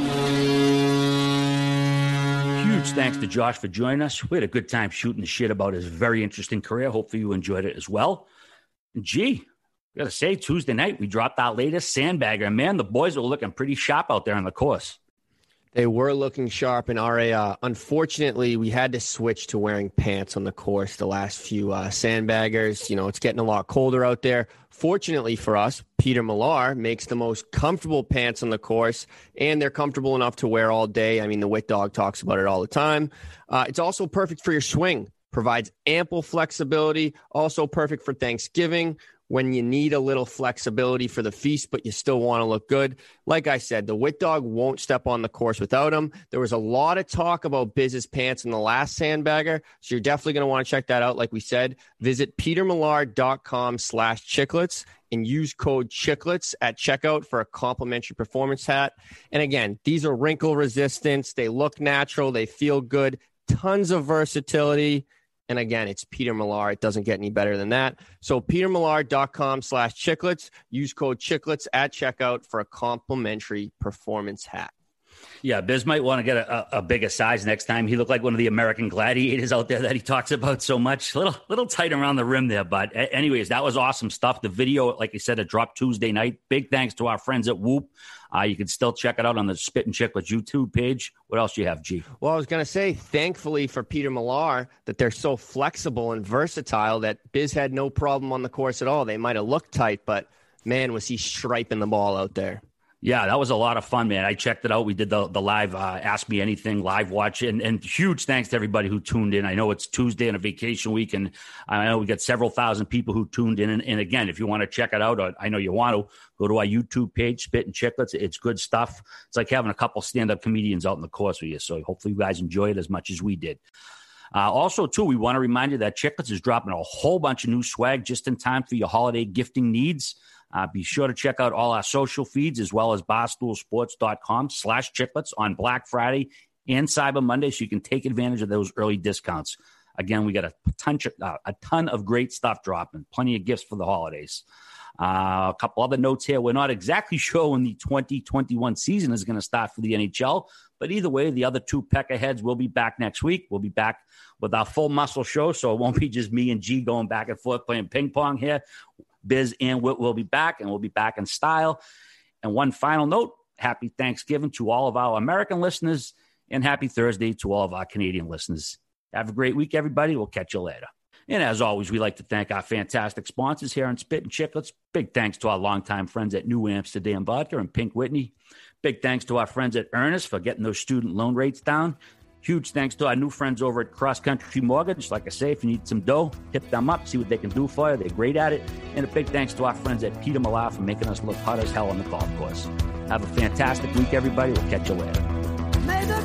Huge thanks to Josh for joining us. We had a good time shooting the shit about his very interesting career. Hopefully you enjoyed it as well. And gee, I got to say, Tuesday night, we dropped our latest Sandbagger. And man, the boys were looking pretty sharp out there on the course. They were looking sharp, and R A, uh, unfortunately, we had to switch to wearing pants on the course the last few uh, Sandbaggers. You know, it's getting a lot colder out there. Fortunately for us, Peter Millar makes the most comfortable pants on the course, and they're comfortable enough to wear all day. I mean, the Wit Dog talks about it all the time. Uh, it's also perfect for your swing, provides ample flexibility, also perfect for Thanksgiving, when you need a little flexibility for the feast, but you still want to look good. Like I said, the Wit Dog won't step on the course without them. There was a lot of talk about Biz's pants in the last Sandbagger, so you're definitely going to want to check that out. Like we said, visit petermillar.com slash chicklets and use code chicklets at checkout for a complimentary performance hat. And again, these are wrinkle resistant. They look natural. They feel good. Tons of versatility. And again, it's Peter Millar. It doesn't get any better than that. So petermillar.com slash chicklets. Use code chicklets at checkout for a complimentary performance hat. Yeah, Biz might want to get a, a bigger size next time. He looked like one of the American gladiators out there that he talks about so much. Little little tight around the rim there. But anyways, that was awesome stuff. The video, like I said, it dropped Tuesday night. Big thanks to our friends at Whoop. Uh, you can still check it out on the Spittin' Chicklets YouTube page. What else do you have, G? Well, I was going to say, thankfully for Peter Millar, that they're so flexible and versatile that Biz had no problem on the course at all. They might have looked tight, but, man, was he striping the ball out there. Yeah, that was a lot of fun, man. I checked it out. We did the the live uh, Ask Me Anything live watch. And, and huge thanks to everybody who tuned in. I know it's Tuesday and a vacation week, and I know we got several thousand people who tuned in. And, and again, if you want to check it out, or I know you want to, go to our YouTube page, Spittin' Chicklets. It's good stuff. It's like having a couple stand-up comedians out in the course with you. So hopefully you guys enjoy it as much as we did. Uh, also, too, we want to remind you that Chicklets is dropping a whole bunch of new swag just in time for your holiday gifting needs. Uh, be sure to check out all our social feeds as well as barstoolsports.com slash chicklets on Black Friday and Cyber Monday so you can take advantage of those early discounts. Again, we got a ton, uh, a ton of great stuff dropping, plenty of gifts for the holidays. Uh, a couple other notes here. We're not exactly sure when the twenty twenty-one season is going to start for the N H L, but either way, the other two peckerheads will be back next week. We'll be back with our full muscle show, so it won't be just me and G going back and forth playing ping pong here. Biz and Whit will be back, and we'll be back in style. And one final note, happy Thanksgiving to all of our American listeners, and happy Thursday to all of our Canadian listeners. Have a great week, everybody. We'll catch you later. And as always, we like to thank our fantastic sponsors here on Spittin' Chicklets. Big thanks to our longtime friends at New Amsterdam Vodka and Pink Whitney. Big thanks to our friends at Earnest for getting those student loan rates down. Huge thanks to our new friends over at Cross Country Mortgage. Like I say, if you need some dough, hit them up, see what they can do for you. They're great at it. And a big thanks to our friends at Peter Millar for making us look hot as hell on the golf course. Have a fantastic week, everybody. We'll catch you later.